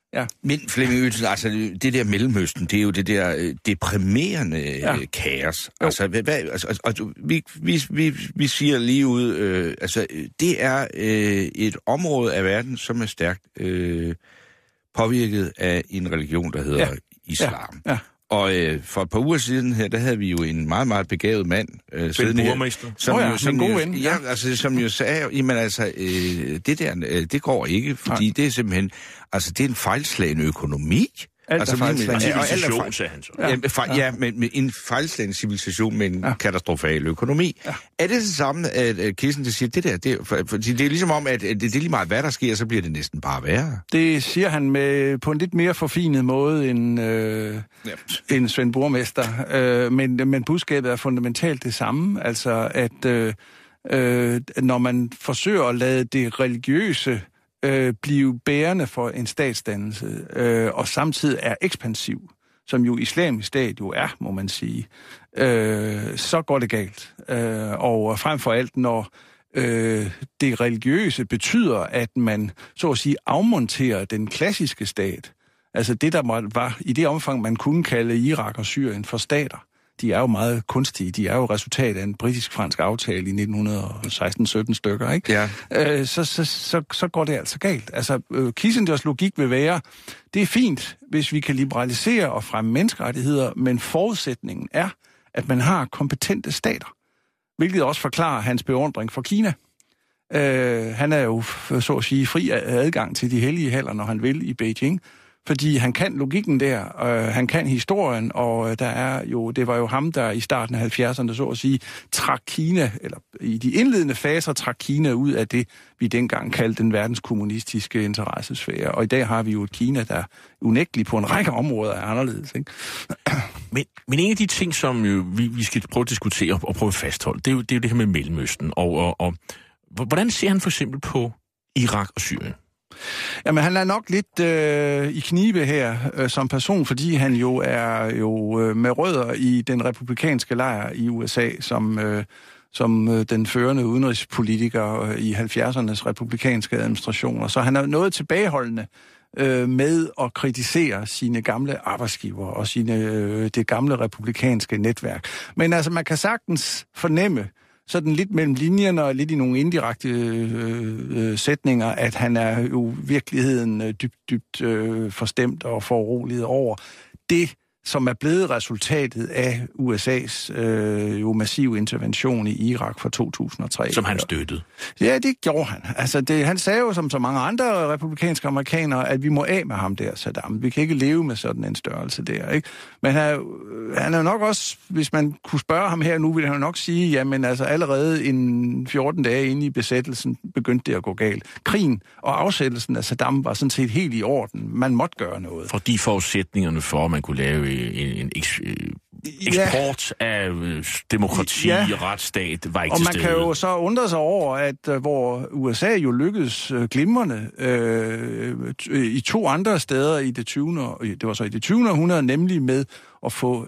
Ja. Men Flemming Øtsen, altså det der Mellemøsten, det er jo det der øh, deprimerende ja. øh, kaos. Altså, hvad, hvad, altså, altså vi, vi, vi, vi siger lige ud, øh, altså det er øh, et område af verden, som er stærkt øh, påvirket af en religion, der hedder ja. islam. Ja. Ja. Og øh, for et par uger siden her, der havde vi jo en meget, meget begavet mand, øh, siddende her, som, oh ja, jo, som, god jo, ven. Ja, altså, som jo sagde, jamen altså, øh, det der, øh, det går ikke, fordi Nej. det er simpelthen, altså det er en fejlslagen økonomi. Alt altså, er fejlslagen. Civilisation, sagde han så. Ja, ja, ja men med en fejlslagen civilisation med en ja. katastrofal økonomi. Ja. Er det det samme, at Kissinger siger, det der, det, for, for, det er ligesom om, at det, det er lige meget, hvad der sker, så bliver det næsten bare værre. Det siger han med, på en lidt mere forfinet måde end, øh, ja. end Svend Borgmester. Øh, men, men budskabet er fundamentalt det samme. Altså, at øh, øh, når man forsøger at lade det religiøse Øh, blive bærende for en statsdannelse, øh, og samtidig er ekspansiv, som jo islamisk stat jo er, må man sige, øh, så går det galt. Øh, og frem for alt, når øh, det religiøse betyder, at man, så at sige, afmonterer den klassiske stat, altså det, der var i det omfang, man kunne kalde Irak og Syrien for stater, de er jo meget kunstige. De er jo resultat af en britisk-fransk aftale i nitten seksten sytten stykker, ikke? Ja. Øh, så, så, så, så går det altså galt. Altså, øh, Kissingers logik vil være, det er fint, hvis vi kan liberalisere og fremme menneskerettigheder, men forudsætningen er, at man har kompetente stater. Hvilket også forklarer hans beundring for Kina. Øh, han er jo, så at sige, fri adgang til de hellige haller, når han vil i Beijing. Fordi han kan logikken der, øh, han kan historien, og øh, der er jo, det var jo ham, der i starten af halvfjerdserne, så at sige, trak Kina, eller i de indledende faser trak Kina ud af det, vi dengang kaldte den verdenskommunistiske interessesfære. Og i dag har vi jo et Kina, der unægteligt på en række områder er anderledes, ikke? Men, men en af de ting, som jo, vi, vi skal prøve at diskutere og prøve at fastholde, det er jo det, er jo det her med Mellemøsten. Og, og, og hvordan ser han for eksempel på Irak og Syrien? Jamen, han er nok lidt øh, i knibe her øh, som person, fordi han jo er jo øh, med rødder i den republikanske lejr i U S A, som, øh, som øh, den førende udenrigspolitiker øh, i halvfjerdsernes republikanske administrationer. Så han er noget tilbageholdende øh, med at kritisere sine gamle arbejdsgiver og sine, øh, det gamle republikanske netværk. Men altså, man kan sagtens fornemme, sådan lidt mellem linjerne og lidt i nogle indirekte øh, øh, sætninger, at han er jo virkeligheden øh, dybt, dybt øh, forstemt og foruroliget over det, som er blevet resultatet af U S A's øh, jo massive intervention i Irak fra to tusind og tre. Som han støttede? Ja, det gjorde han. Altså, det, han sagde jo, som så mange andre republikanske amerikanere, at vi må af med ham der, Saddam. Vi kan ikke leve med sådan en størrelse der, ikke? Men han, han er jo nok også, hvis man kunne spørge ham her nu, ville han jo nok sige, jamen altså allerede en fjorten dage inde i besættelsen begyndte det at gå galt. Krigen og afsættelsen af Saddam var sådan set helt i orden. Man måtte gøre noget. Fordi forudsætningerne for, at man kunne lave en, en eks, eksport ja. af demokrati ja. og retsstat var ikke og til man stede. Kan jo så undre sig over, at hvor U S A jo lykkedes øh, glimrende øh, i to andre steder i det tyvende det var så i det tyvende århundrede, nemlig med at få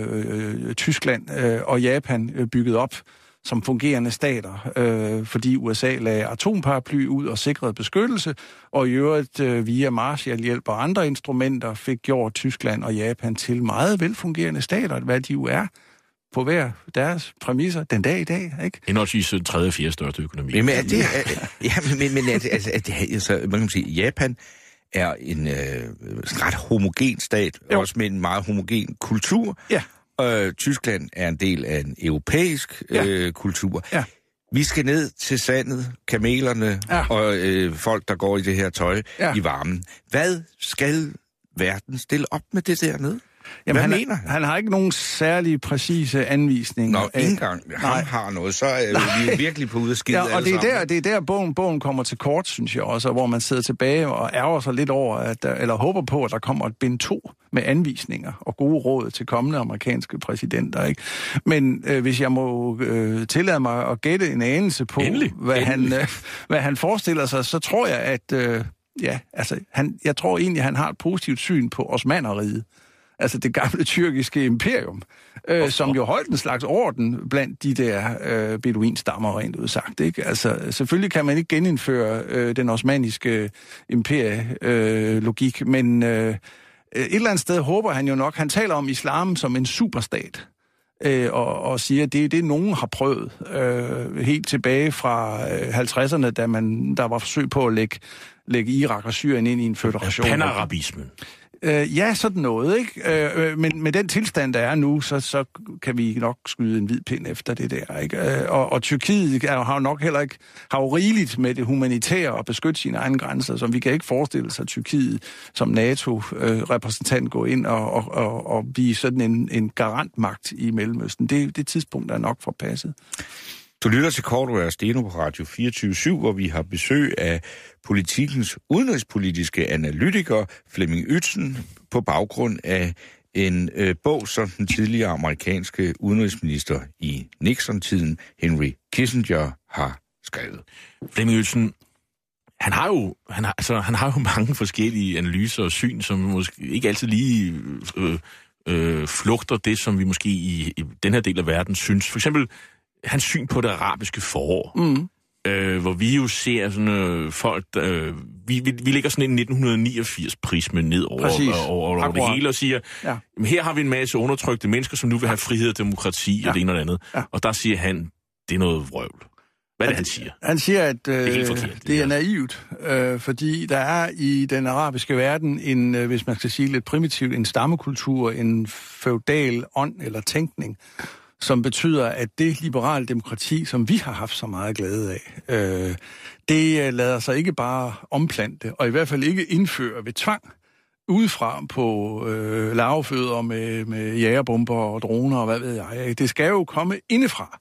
øh, Tyskland øh, og Japan øh, bygget op som fungerende stater, øh, fordi U S A lagde atomparaply ud og sikrede beskyttelse, og i øvrigt øh, via Marshallhjælp og andre instrumenter fik gjort Tyskland og Japan til meget velfungerende stater, hvad de jo er på hver deres præmisser den dag i dag, ikke? Henholdsvis den tredje og fjerde største økonomi. Men, men er det, er, ja, men, men altså, altså, altså, man kan sige, Japan er en øh, ret homogen stat, jo. Også med en meget homogen kultur. Ja. Øh, Tyskland er en del af en europæisk ja. øh, kultur. Ja. Vi skal ned til sandet, kamelerne ja. og øh, folk, der går i det her tøj ja. i varmen. Hvad skal verden stille op med det dernede? Jamen, Hvad han, mener han? Han har ikke nogen særlig præcise anvisninger. Nå, ikke engang han har noget, så er vi jo virkelig på udskid. Ja, og det er, der, det er der, bogen, bogen kommer til kort, synes jeg også, hvor man sidder tilbage og ærger sig lidt over, at der, eller håber på, at der kommer et bind to med anvisninger og gode råd til kommende amerikanske præsidenter, ikke? Men øh, hvis jeg må øh, tillade mig at gætte en anelse på, Endelig. Hvad, Endelig. Han, øh, hvad han forestiller sig, så tror jeg, at øh, ja, altså, han, jeg tror egentlig, at han har et positivt syn på Osmannerriget. altså det gamle tyrkiske imperium, øh, som jo holdt en slags orden blandt de der øh, beduinstammer, rent udsagt. Ikke? Altså, selvfølgelig kan man ikke genindføre øh, den osmaniske imperielogik, øh, men øh, et eller andet sted håber han jo nok, han taler om islam som en superstat, øh, og, og siger, at det er det, nogen har prøvet øh, helt tilbage fra øh, halvtredserne, da man, der var forsøg på at lægge, lægge Irak og Syrien ind i en føderation. Panarabismen. Øh, ja, sådan noget, ikke? Øh, men med den tilstand, der er nu, så, så kan vi nok skyde en hvid pind efter det der, ikke? Øh, og, og Tyrkiet er, har jo nok heller ikke, har jo rigeligt med det humanitære og beskytte sine egne grænser, som vi kan ikke forestille sig, at Tyrkiet som NATO-repræsentant går ind og, og, og, og blive sådan en, en garantmagt i Mellemøsten. Det, det tidspunkt er nok forpasset. Du lytter til Cordua og Steno på Radio fireogtyve syv, hvor vi har besøg af Politikens udenrigspolitiske analytiker Flemming Ytzen på baggrund af en øh, bog, som den tidligere amerikanske udenrigsminister i Nixon-tiden, Henry Kissinger, har skrevet. Flemming Ytzen, han har jo han har, altså, han har jo mange forskellige analyser og syn, som måske ikke altid lige øh, øh, flugter det, som vi måske i, i den her del af verden synes. For eksempel hans syn på det arabiske forår, mm. øh, hvor vi jo ser sådan øh, folk, øh, vi, vi, vi lægger sådan en nitten niogfirs-prisme ned over, over, over, over det hele og siger, ja. Her har vi en masse undertrykte mennesker, som nu vil have frihed og demokrati ja. og det ene og det andet. Ja. Og der siger han, det er noget vrøvl. Hvad er det, han siger? Han siger, at øh, det er, forkert, det det er naivt, øh, fordi der er i den arabiske verden en, øh, hvis man skal sige lidt primitivt, en stammekultur, en feudal ånd eller tænkning, som betyder, at det liberale demokrati, som vi har haft så meget glæde af, øh, det lader sig ikke bare omplante, og i hvert fald ikke indføre ved tvang udefra på øh, larvefødder med, med jægerbomber og droner og hvad ved jeg. Det skal jo komme indefra.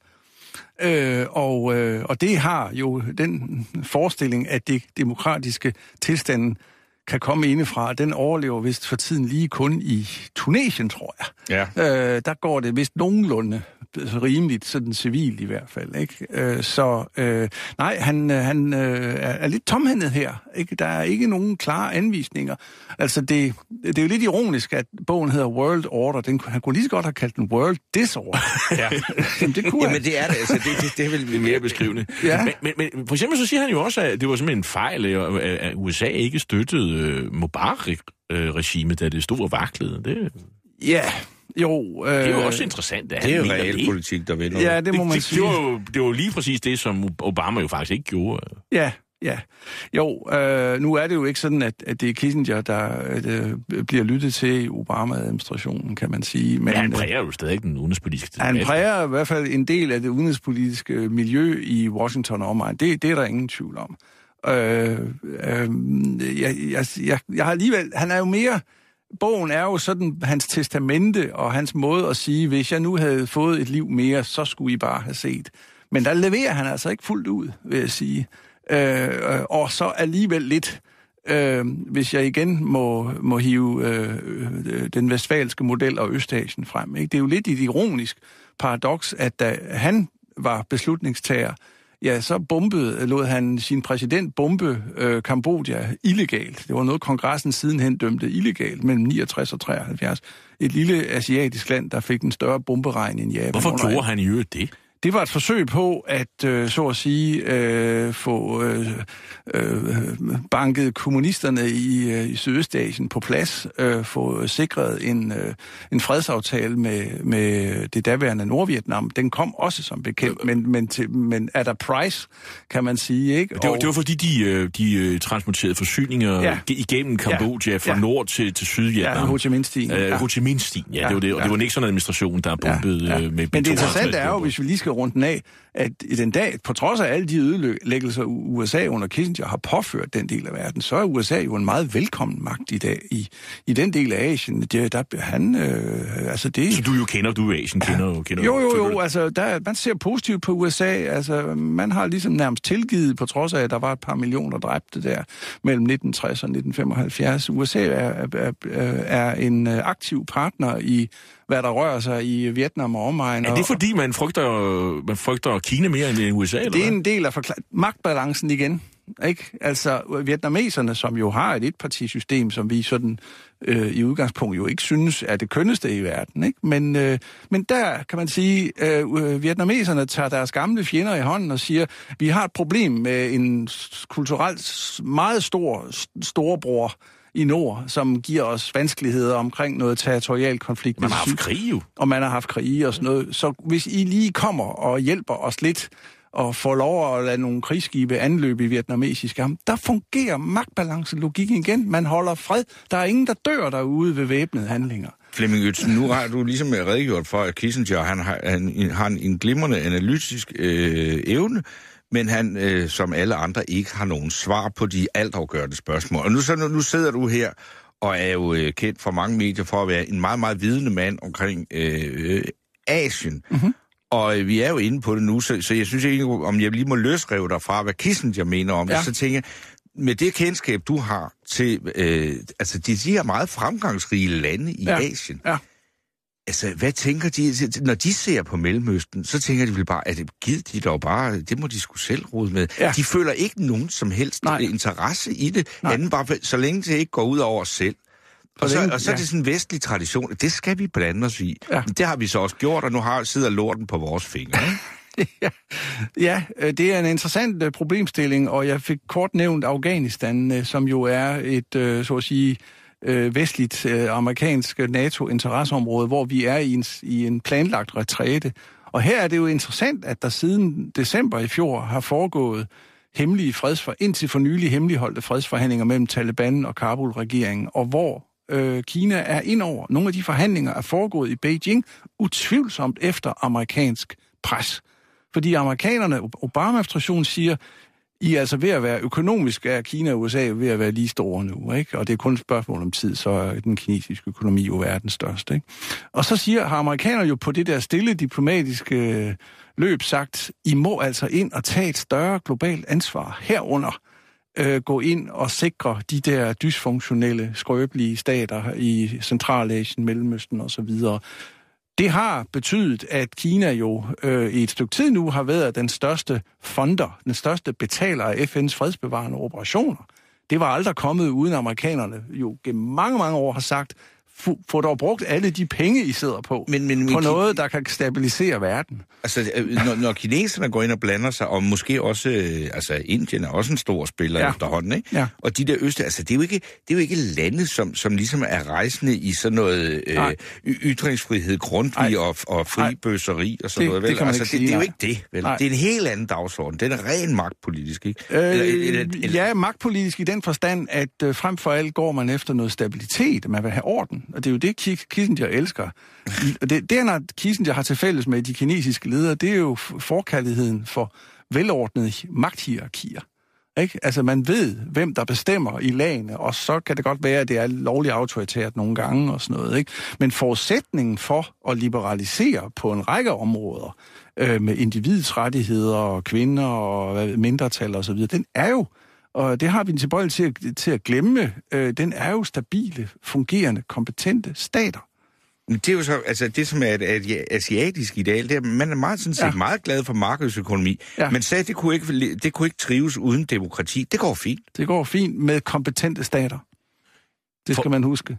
Øh, og, øh, og det har jo den forestilling, at det demokratiske tilstanden kan komme indefra, den overlever vist for tiden lige kun i Tunesien, tror jeg. Ja. Øh, der går det vist nogenlunde rimeligt, sådan civilt i hvert fald, ikke? Øh, så øh, nej, han, han øh, er lidt tomhændet her, ikke? Der er ikke nogen klare anvisninger. Altså, det, det er jo lidt ironisk, at bogen hedder World Order. Den, han kunne lige så godt have kaldt den World Disorder. Ja. Jamen, det kunne Jamen, det er det. Altså, det, det, det er vel mere beskrivende. Ja. Men, men, men for eksempel så siger han jo også, at det var simpelthen en fejl, at U S A ikke støttede Mubarak-regimet, da det stod og vaklede. Det... Ja, jo... Øh... Det er jo også interessant. Det er jo reel politik, der vinder. Ja, det må det, man det, sige. Det var, jo, det var lige præcis det, som Obama jo faktisk ikke gjorde. Ja, ja. Jo, øh, nu er det jo ikke sådan, at, at det er Kissinger, der øh, bliver lyttet til i Obama-administrationen, kan man sige. Men, ja, han præger jo stadig den udenrigspolitiske debat. Han præger i hvert fald en del af det udenrigspolitiske miljø i Washington og omegn. Det, det er der ingen tvivl om. Øh, øh, jeg, jeg, jeg, jeg har alligevel... Han er jo mere... Bogen er jo sådan hans testamente og hans måde at sige, hvis jeg nu havde fået et liv mere, så skulle I bare have set. Men der leverer han altså ikke fuldt ud, vil jeg sige. Øh, og så alligevel lidt, øh, hvis jeg igen må, må hive øh, den vestfalske model og Østasien frem. Ikke? Det er jo lidt et ironisk paradoks, at da han var beslutningstager, ja, så bombede, lod han sin præsident bombe øh, Kambodja illegalt. Det var noget, kongressen sidenhen dømte illegalt mellem niogtres og treoghalvfjerds. Et lille asiatisk land, der fik en større bomberegn end Japan. Hvorfor gjorde han i øvrigt det? Det var et forsøg på at, øh, så at sige, øh, få øh, øh, banket kommunisterne i, øh, i Sydøstasien på plads, øh, få sikret en, øh, en fredsaftale med, med det daværende Nordvietnam. Den kom også som bekendt, men, men, til, men at a price, kan man sige, ikke? Det var, det var fordi, de, de transporterede forsyninger ja. igennem Kambodja ja. fra ja. nord til, til Sydvietnam. Ja, Ho Chi Minh-stien. Uh, ja. Ho Chi Minh-stien, ja, ja, det var det. Og ja. det var Nixon-administrationen, der bombede ja. Ja. med Men det interessante er jo, hvis vi lige skal rundt den af, at i den dag, på trods af alle de ødelæggelser, U S A under Kissinger har påført den del af verden, så er U S A jo en meget velkommen magt i dag i, i den del af Asien. Det, der, han, øh, altså det... Så du jo kender, du Asien, kender jo... Kender jo, jo, jo, altså der, man ser positivt på U S A, altså man har ligesom nærmest tilgivet, på trods af, at der var et par millioner dræbte der mellem nitten tres og nitten femoghalvfjerds. U S A er, er, er en aktiv partner i hvad der rører sig i Vietnam og omegn. Er det fordi, man frygter, man frygter Kina mere end U S A? Eller det er en del af forklar- magtbalancen igen. ikke? Altså, vietnameserne, som jo har et etpartisystem, som vi sådan øh, i udgangspunkt jo ikke synes er det kønneste i verden, ikke? Men, øh, men der kan man sige, øh, vietnameserne tager deres gamle fjender i hånden og siger, vi har et problem med en kulturelt meget stor storebror i nord, som giver os vanskeligheder omkring noget territorial konflikt. Man har haft krig jo. Og man har haft krig og sådan noget. Så hvis I lige kommer og hjælper os lidt, og får lov at lade nogle krigsskibe anløbe i vietnamesisk ham, der fungerer magtbalancelogikken igen. Man holder fred. Der er ingen, der dør derude ved væbnede handlinger. Flemming Øtsen, nu har du ligesom redegjort for, at Kissinger han har, han, har en glimrende analytisk øh, evne, men han, øh, som alle andre, ikke har nogen svar på de altafgørende spørgsmål. Og nu, så, nu sidder du her og er jo øh, kendt for mange medier for at være en meget, meget vidende mand omkring øh, Asien. Mm-hmm. Og øh, vi er jo inde på det nu, så, så jeg synes ikke, om jeg lige må løsrive dig fra, hvad Kissinger mener om ja. det, så tænker jeg, med det kendskab, du har til, øh, altså de, de her meget fremgangsrige lande i ja. Asien, ja. Altså, hvad tænker de, når de ser på Mellemøsten, så tænker de vel bare, at givet de dog bare, det må de sgu selv rode med. Ja. De føler ikke nogen som helst Nej. interesse i det, Nej. anden bare, så længe det ikke går ud over os selv. Og så, og så er det sådan en vestlig tradition, det skal vi blande os i. Ja. Det har vi så også gjort, og nu har sidder lorten på vores fingre, ikke? ja. ja, det er en interessant problemstilling, og jeg fik kort nævnt Afghanistan, som jo er et, så at sige, vestligt amerikansk NATO-interesseområde, hvor vi er i en, i en planlagt retræte. Og her er det jo interessant, at der siden december i fjor har foregået hemmelige fredsfor, indtil for nylig hemmeligholdte fredsforhandlinger mellem Taliban og Kabul-regeringen, og hvor øh, Kina er indover. Nogle af de forhandlinger er foregået i Beijing, utvivlsomt efter amerikansk pres. Fordi amerikanerne, Obama-administrationen siger, I er altså ved at være økonomisk, er Kina og U S A ved at være lige store nu, ikke? Og det er kun et spørgsmål om tid, så er den kinesiske økonomi jo verdens største, ikke? Og så siger, har amerikanerne jo på det der stille diplomatiske løb sagt, I må altså ind og tage et større globalt ansvar herunder. Øh, gå ind og sikre de der dysfunktionelle, skrøbelige stater i Centralasien, Mellemøsten og så videre. Det har betydet, at Kina jo øh, i et stykke tid nu har været den største funder, den største betaler af F N's fredsbevarende operationer. Det var aldrig kommet, uden amerikanerne jo gennem mange, mange år har sagt, få dog brugt alle de penge, I sidder på, men, men, på noget, der kan stabilisere verden. Altså, når, når kineserne går ind og blander sig, og måske også, altså Indien er også en stor spiller ja. efterhånden, ikke? Ja. Og de der øste, altså det er jo ikke, det er jo ikke lande, som, som ligesom er rejsende i sådan noget øh, ytringsfrihed, Grundtvig og, og fribøseri og sådan det, noget, vel? Det, altså, det, det er jo ikke det, vel? Nej. Det er en helt anden dagsorden. Den er ren magtpolitisk, ikke? Øh, eller, eller, eller, ja, magtpolitisk i den forstand, at øh, frem for alt går man efter noget stabilitet, man vil have orden. Og det er jo det, Kissinger elsker. Og det, det, når Kissinger har til fælles med de kinesiske ledere, det er jo forkærligheden for velordnede magthierarkier. Ikke? Altså, man ved, hvem der bestemmer i lagene, og så kan det godt være, at det er lovligt autoritært nogle gange og sådan noget. Ikke? Men forudsætningen for at liberalisere på en række områder, øh, med individets rettigheder og kvinder og mindretal og så videre, den er jo, og det har vi en tilbøjelse til, til at glemme, øh, den er jo stabile, fungerende, kompetente stater. Det er jo så, altså det som er et, et asiatisk ideal, det er, man er meget, sådan set, ja. meget glad for markedsøkonomi, ja. men sagde, det kunne, ikke, det kunne ikke trives uden demokrati. Det går fint. Det går fint med kompetente stater. Det skal for... man huske.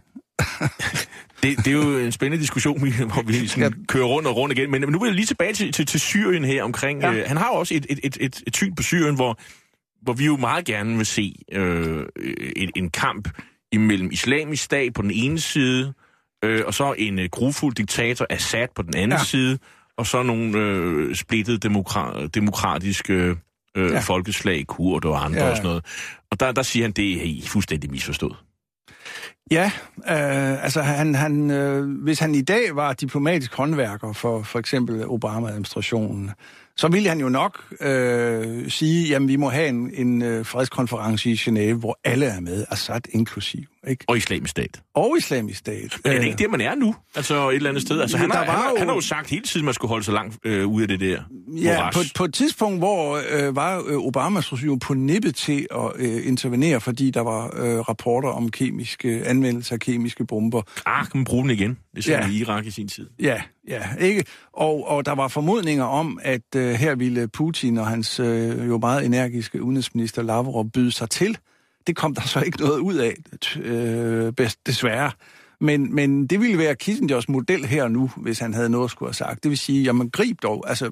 det, det er jo en spændende diskussion, hvor vi sådan ja. kører rundt og rundt igen. Men nu vil jeg lige tilbage til, til, til Syrien her omkring. Ja. Øh, han har jo også et, et, et, et, et syn på Syrien, hvor, hvor vi jo meget gerne vil se øh, en, en kamp imellem islamisk stat på den ene side, øh, og så en øh, grufuld diktator Assad på den anden ja. side, og så nogle øh, splittede demokra- demokratiske øh, ja. folkeslag, kurder og andre ja. og sådan noget. Og der, der siger han, det er helt fuldstændig misforstået. Ja, øh, altså han, han, øh, hvis han i dag var diplomatisk håndværker for for eksempel Obama-administrationen, så ville han jo nok øh, sige, jamen vi må have en, en øh, fredskonference i Genève, hvor alle er med, Assad inklusiv. Ikke? Og islamisk stat. Og islamisk stat. Men er det ikke det, man er nu? Altså et eller andet sted? Altså, han, har, han, jo... han har jo sagt hele tiden, man skulle holde sig langt øh, ude af det der. Ja, på, på et tidspunkt, hvor øh, var øh, Obamas jo på nippet til at øh, intervenere, fordi der var øh, rapporter om kemiske anvendelse af kemiske bomber. Ah, kan man bruge den igen? Det sagde ja. Irak i sin tid. Ja, ja, ikke? Og, og der var formodninger om, at øh, her ville Putin og hans øh, jo meget energiske udenrigsminister Lavrov byde sig til. Det kom der så ikke noget ud af, øh, bedst, desværre. Men, men det ville være Kissingers model her nu, hvis han havde noget at skulle have sagt. Det vil sige, jamen grib dog, altså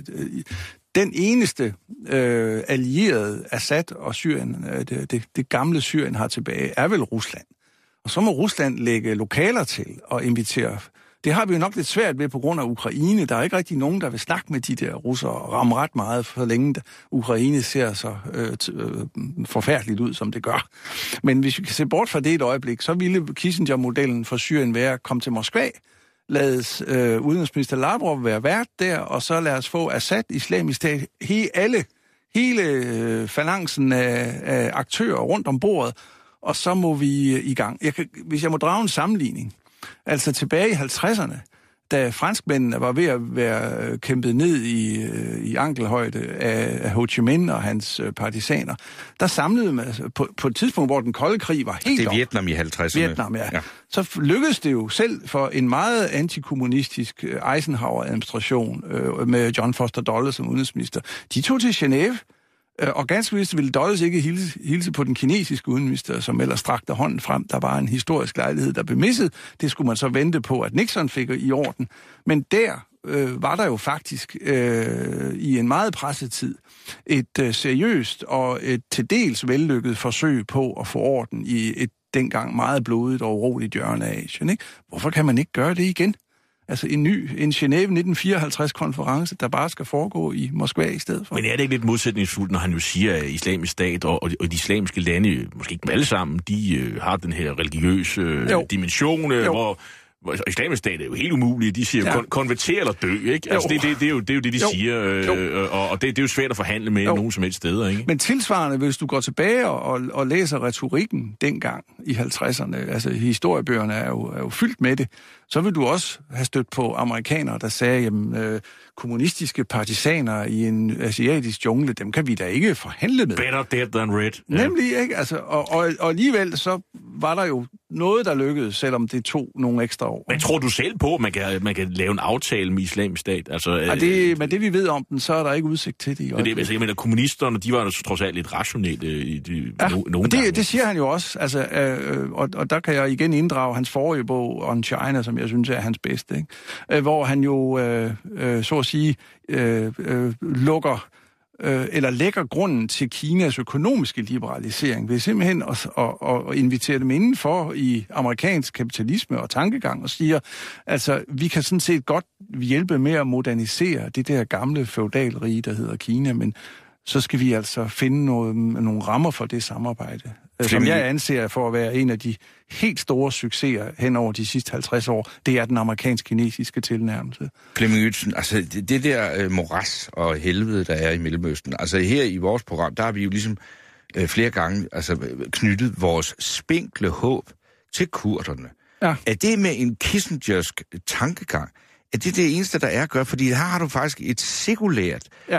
den eneste øh, allierede Assad og Syrien, øh, det, det, det gamle Syrien har tilbage, er vel Rusland. Og så må Rusland lægge lokaler til og invitere. Det har vi jo nok lidt svært ved på grund af Ukraine. Der er ikke rigtig nogen, der vil snakke med de der russere og ramme ret meget, for længe Ukraine ser så øh, øh, forfærdeligt ud, som det gør. Men hvis vi kan se bort fra det et øjeblik, så ville Kissinger-modellen for Syrien være at komme til Moskva, lades øh, udenrigsminister Lavrov være vært der, og så lad os få Assad, Islamisk Stat, he, alle, hele øh, falancen af, af aktører rundt om bordet, og så må vi øh, i gang. Jeg kan, hvis jeg må drage en sammenligning, altså tilbage i halvtredserne, da franskmændene var ved at være kæmpet ned i, i ankelhøjde af, af Ho Chi Minh og hans partisaner, der samlede man på, på et tidspunkt, hvor den kolde krig var helt Det er Vietnam i halvtredserne. Vietnam, ja. ja. Så lykkedes det jo selv for en meget antikommunistisk Eisenhower-administration øh, med John Foster Dulles som udenrigsminister. De tog til Genève, og ganske vist ville Dulles ikke hilse, hilse på den kinesiske udenrigsminister, som ellers strakte hånden frem. Der var en historisk lejlighed, der blev misset. Det skulle man så vente på, at Nixon fik i orden. Men der øh, var der jo faktisk øh, i en meget presset tid et øh, seriøst og et til dels vellykket forsøg på at få orden i et dengang meget blodigt og uroligt hjørne af Asien. Ikke? Hvorfor kan man ikke gøre det igen? Altså en ny, en Genève nitten fireoghalvtreds-konference, der bare skal foregå i Moskva i stedet for. Men er det ikke lidt modsætningsfuldt, når han jo siger, at Islamisk Stat og, og, de, og de islamiske lande, måske ikke alle sammen, de øh, har den her religiøse øh, dimension, øh, hvor, hvor Islamisk Stat er jo helt umulige. De siger jo, ja. kon- konverter eller dø, ikke? Altså det, det, det, er jo, det er jo det, de jo. siger, øh, og, og det, det er jo svært at forhandle med jo. nogen som helst steder, ikke? Men tilsvarende, hvis du går tilbage og, og, og læser retorikken dengang i halvtredserne, altså historiebøgerne er jo, er jo fyldt med det, så vil du også have stødt på amerikanere, der sagde, jamen, øh, kommunistiske partisaner i en asiatisk jungle, dem kan vi da ikke forhandle med. Better dead than red. Nemlig, ikke? Altså, og, og, og alligevel så var der jo noget, der lykkedes, selvom det tog nogle ekstra år. Men tror du selv på, at man kan, man kan lave en aftale med Islamisk Stat? Altså, ja, det, men det vi ved om den, så er der ikke udsigt til det i det, altså, jeg mener, kommunisterne, de var jo trods alt lidt rationelle i de, ja, no, nogle og det, gange. det siger han jo også. Altså, øh, og, og der kan jeg igen inddrage hans forrige bog, On China, som jeg synes er hans bedste, ikke? Øh, hvor han jo, øh, øh, så at sige, øh, øh, lukker øh, eller lægger grunden til Kinas økonomiske liberalisering ved simpelthen at, at, at invitere dem indenfor i amerikansk kapitalisme og tankegang og siger, altså, vi kan sådan set godt hjælpe med at modernisere det der gamle feudalrige, der hedder Kina, men så skal vi altså finde noget, nogle rammer for det samarbejde, som jeg anser for at være en af de helt store succeser hen over de sidste halvtreds år. Det er den amerikansk-kinesiske tilnærmelse. Flemming Ytzen, altså det, det der øh, moras og helvede, der er i Mellemøsten, altså her i vores program, der har vi jo ligesom øh, flere gange altså, knyttet vores spinkle håb til kurderne. Ja. Er det med en kissingersk tankegang? Er det det eneste, der er at gøre? Fordi her har du faktisk et sekulært ja.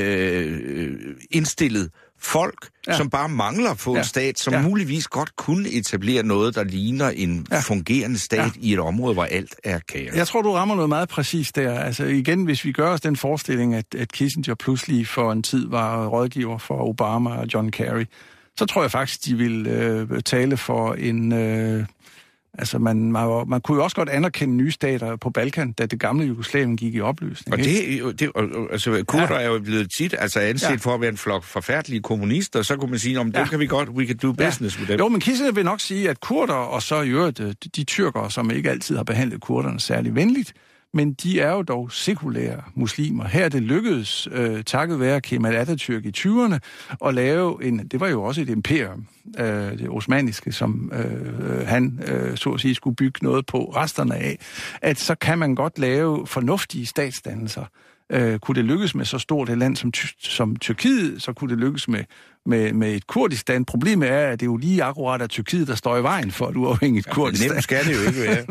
øh, indstillet folk, ja. som bare mangler at få ja. en stat, som ja. muligvis godt kunne etablere noget, der ligner en ja. fungerende stat ja. i et område, hvor alt er kaos. Jeg tror, du rammer noget meget præcist der. Altså igen, hvis vi gør os den forestilling, at, at Kissinger pludselig for en tid var rådgiver for Obama og John Kerry, så tror jeg faktisk, de vil øh, tale for en... Øh, Altså, man, man, man kunne jo også godt anerkende nye stater på Balkan, da det gamle Jugoslavien gik i opløsning. Og det, det altså, kurder ja. er jo blevet tit altså anset ja. for at være en flok forfærdelige kommunister, så kunne man sige, om ja. dem kan vi godt, we can do business ja. with them. Jo, men Kissinger vil nok sige, at kurder, og så i øvrigt de tyrkere, som ikke altid har behandlet kurderne særlig venligt, men de er jo dog sekulære muslimer. Her er det lykkedes, øh, takket være Kemal Atatürk i tyverne, at lave en, det var jo også et imperium, øh, det osmaniske, som øh, han, øh, så at sige, skulle bygge noget på resterne af, at så kan man godt lave fornuftige statsdannelser. Øh, kunne det lykkes med så stort et land som, som Tyrkiet, så kunne det lykkes med, med, med et Kurdistan. Problemet er, at det er jo lige akkurat af Tyrkiet, der står i vejen for et uafhængigt Kurdistan. Nemt skal det jo ikke være.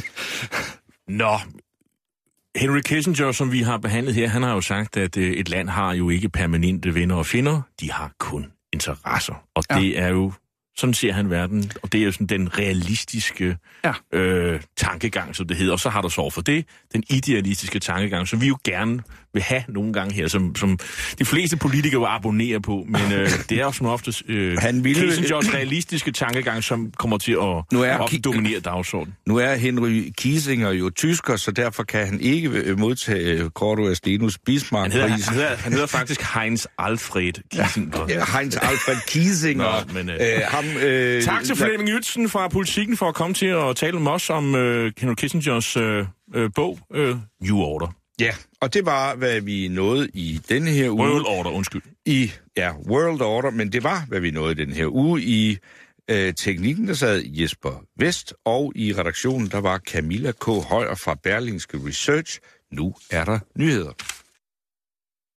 Nå, Henry Kissinger, som vi har behandlet her, han har jo sagt, at et land har jo ikke permanente venner og fjender, de har kun interesser. Og ja. det er jo Sådan ser han verden, og det er jo sådan den realistiske ja. øh, tankegang, som det hedder. Og så har du så for det, den idealistiske tankegang, som vi jo gerne vil have nogle gange her, som, som de fleste politikere jo abonnerer på, men øh, det er jo som oftest øh, Kissingers realistiske tankegang, som kommer til at, nu er, at dominere dagsordenen. Nu er Henry Kissinger jo tysker, så derfor kan han ikke modtage Cordua Stenus Bismarck-prisen. Han, han, hedder, han hedder faktisk Heinz Alfred Kissinger. Ja, Heinz Alfred Kissinger. Nå, men, øh, øh, ham, øh, tak til Flemming Jytsen fra Politikken for at komme til at tale med os om øh, Henry Kissingers øh, øh, bog, øh, New Order. Ja, og det var, hvad vi nåede i denne her uge. World Order, undskyld. I, ja, World Order, men det var, hvad vi nåede i denne her uge. I øh, teknikken, der sad Jesper Vest, og i redaktionen, der var Camilla K. Højer fra Berlingske Research. Nu er der nyheder.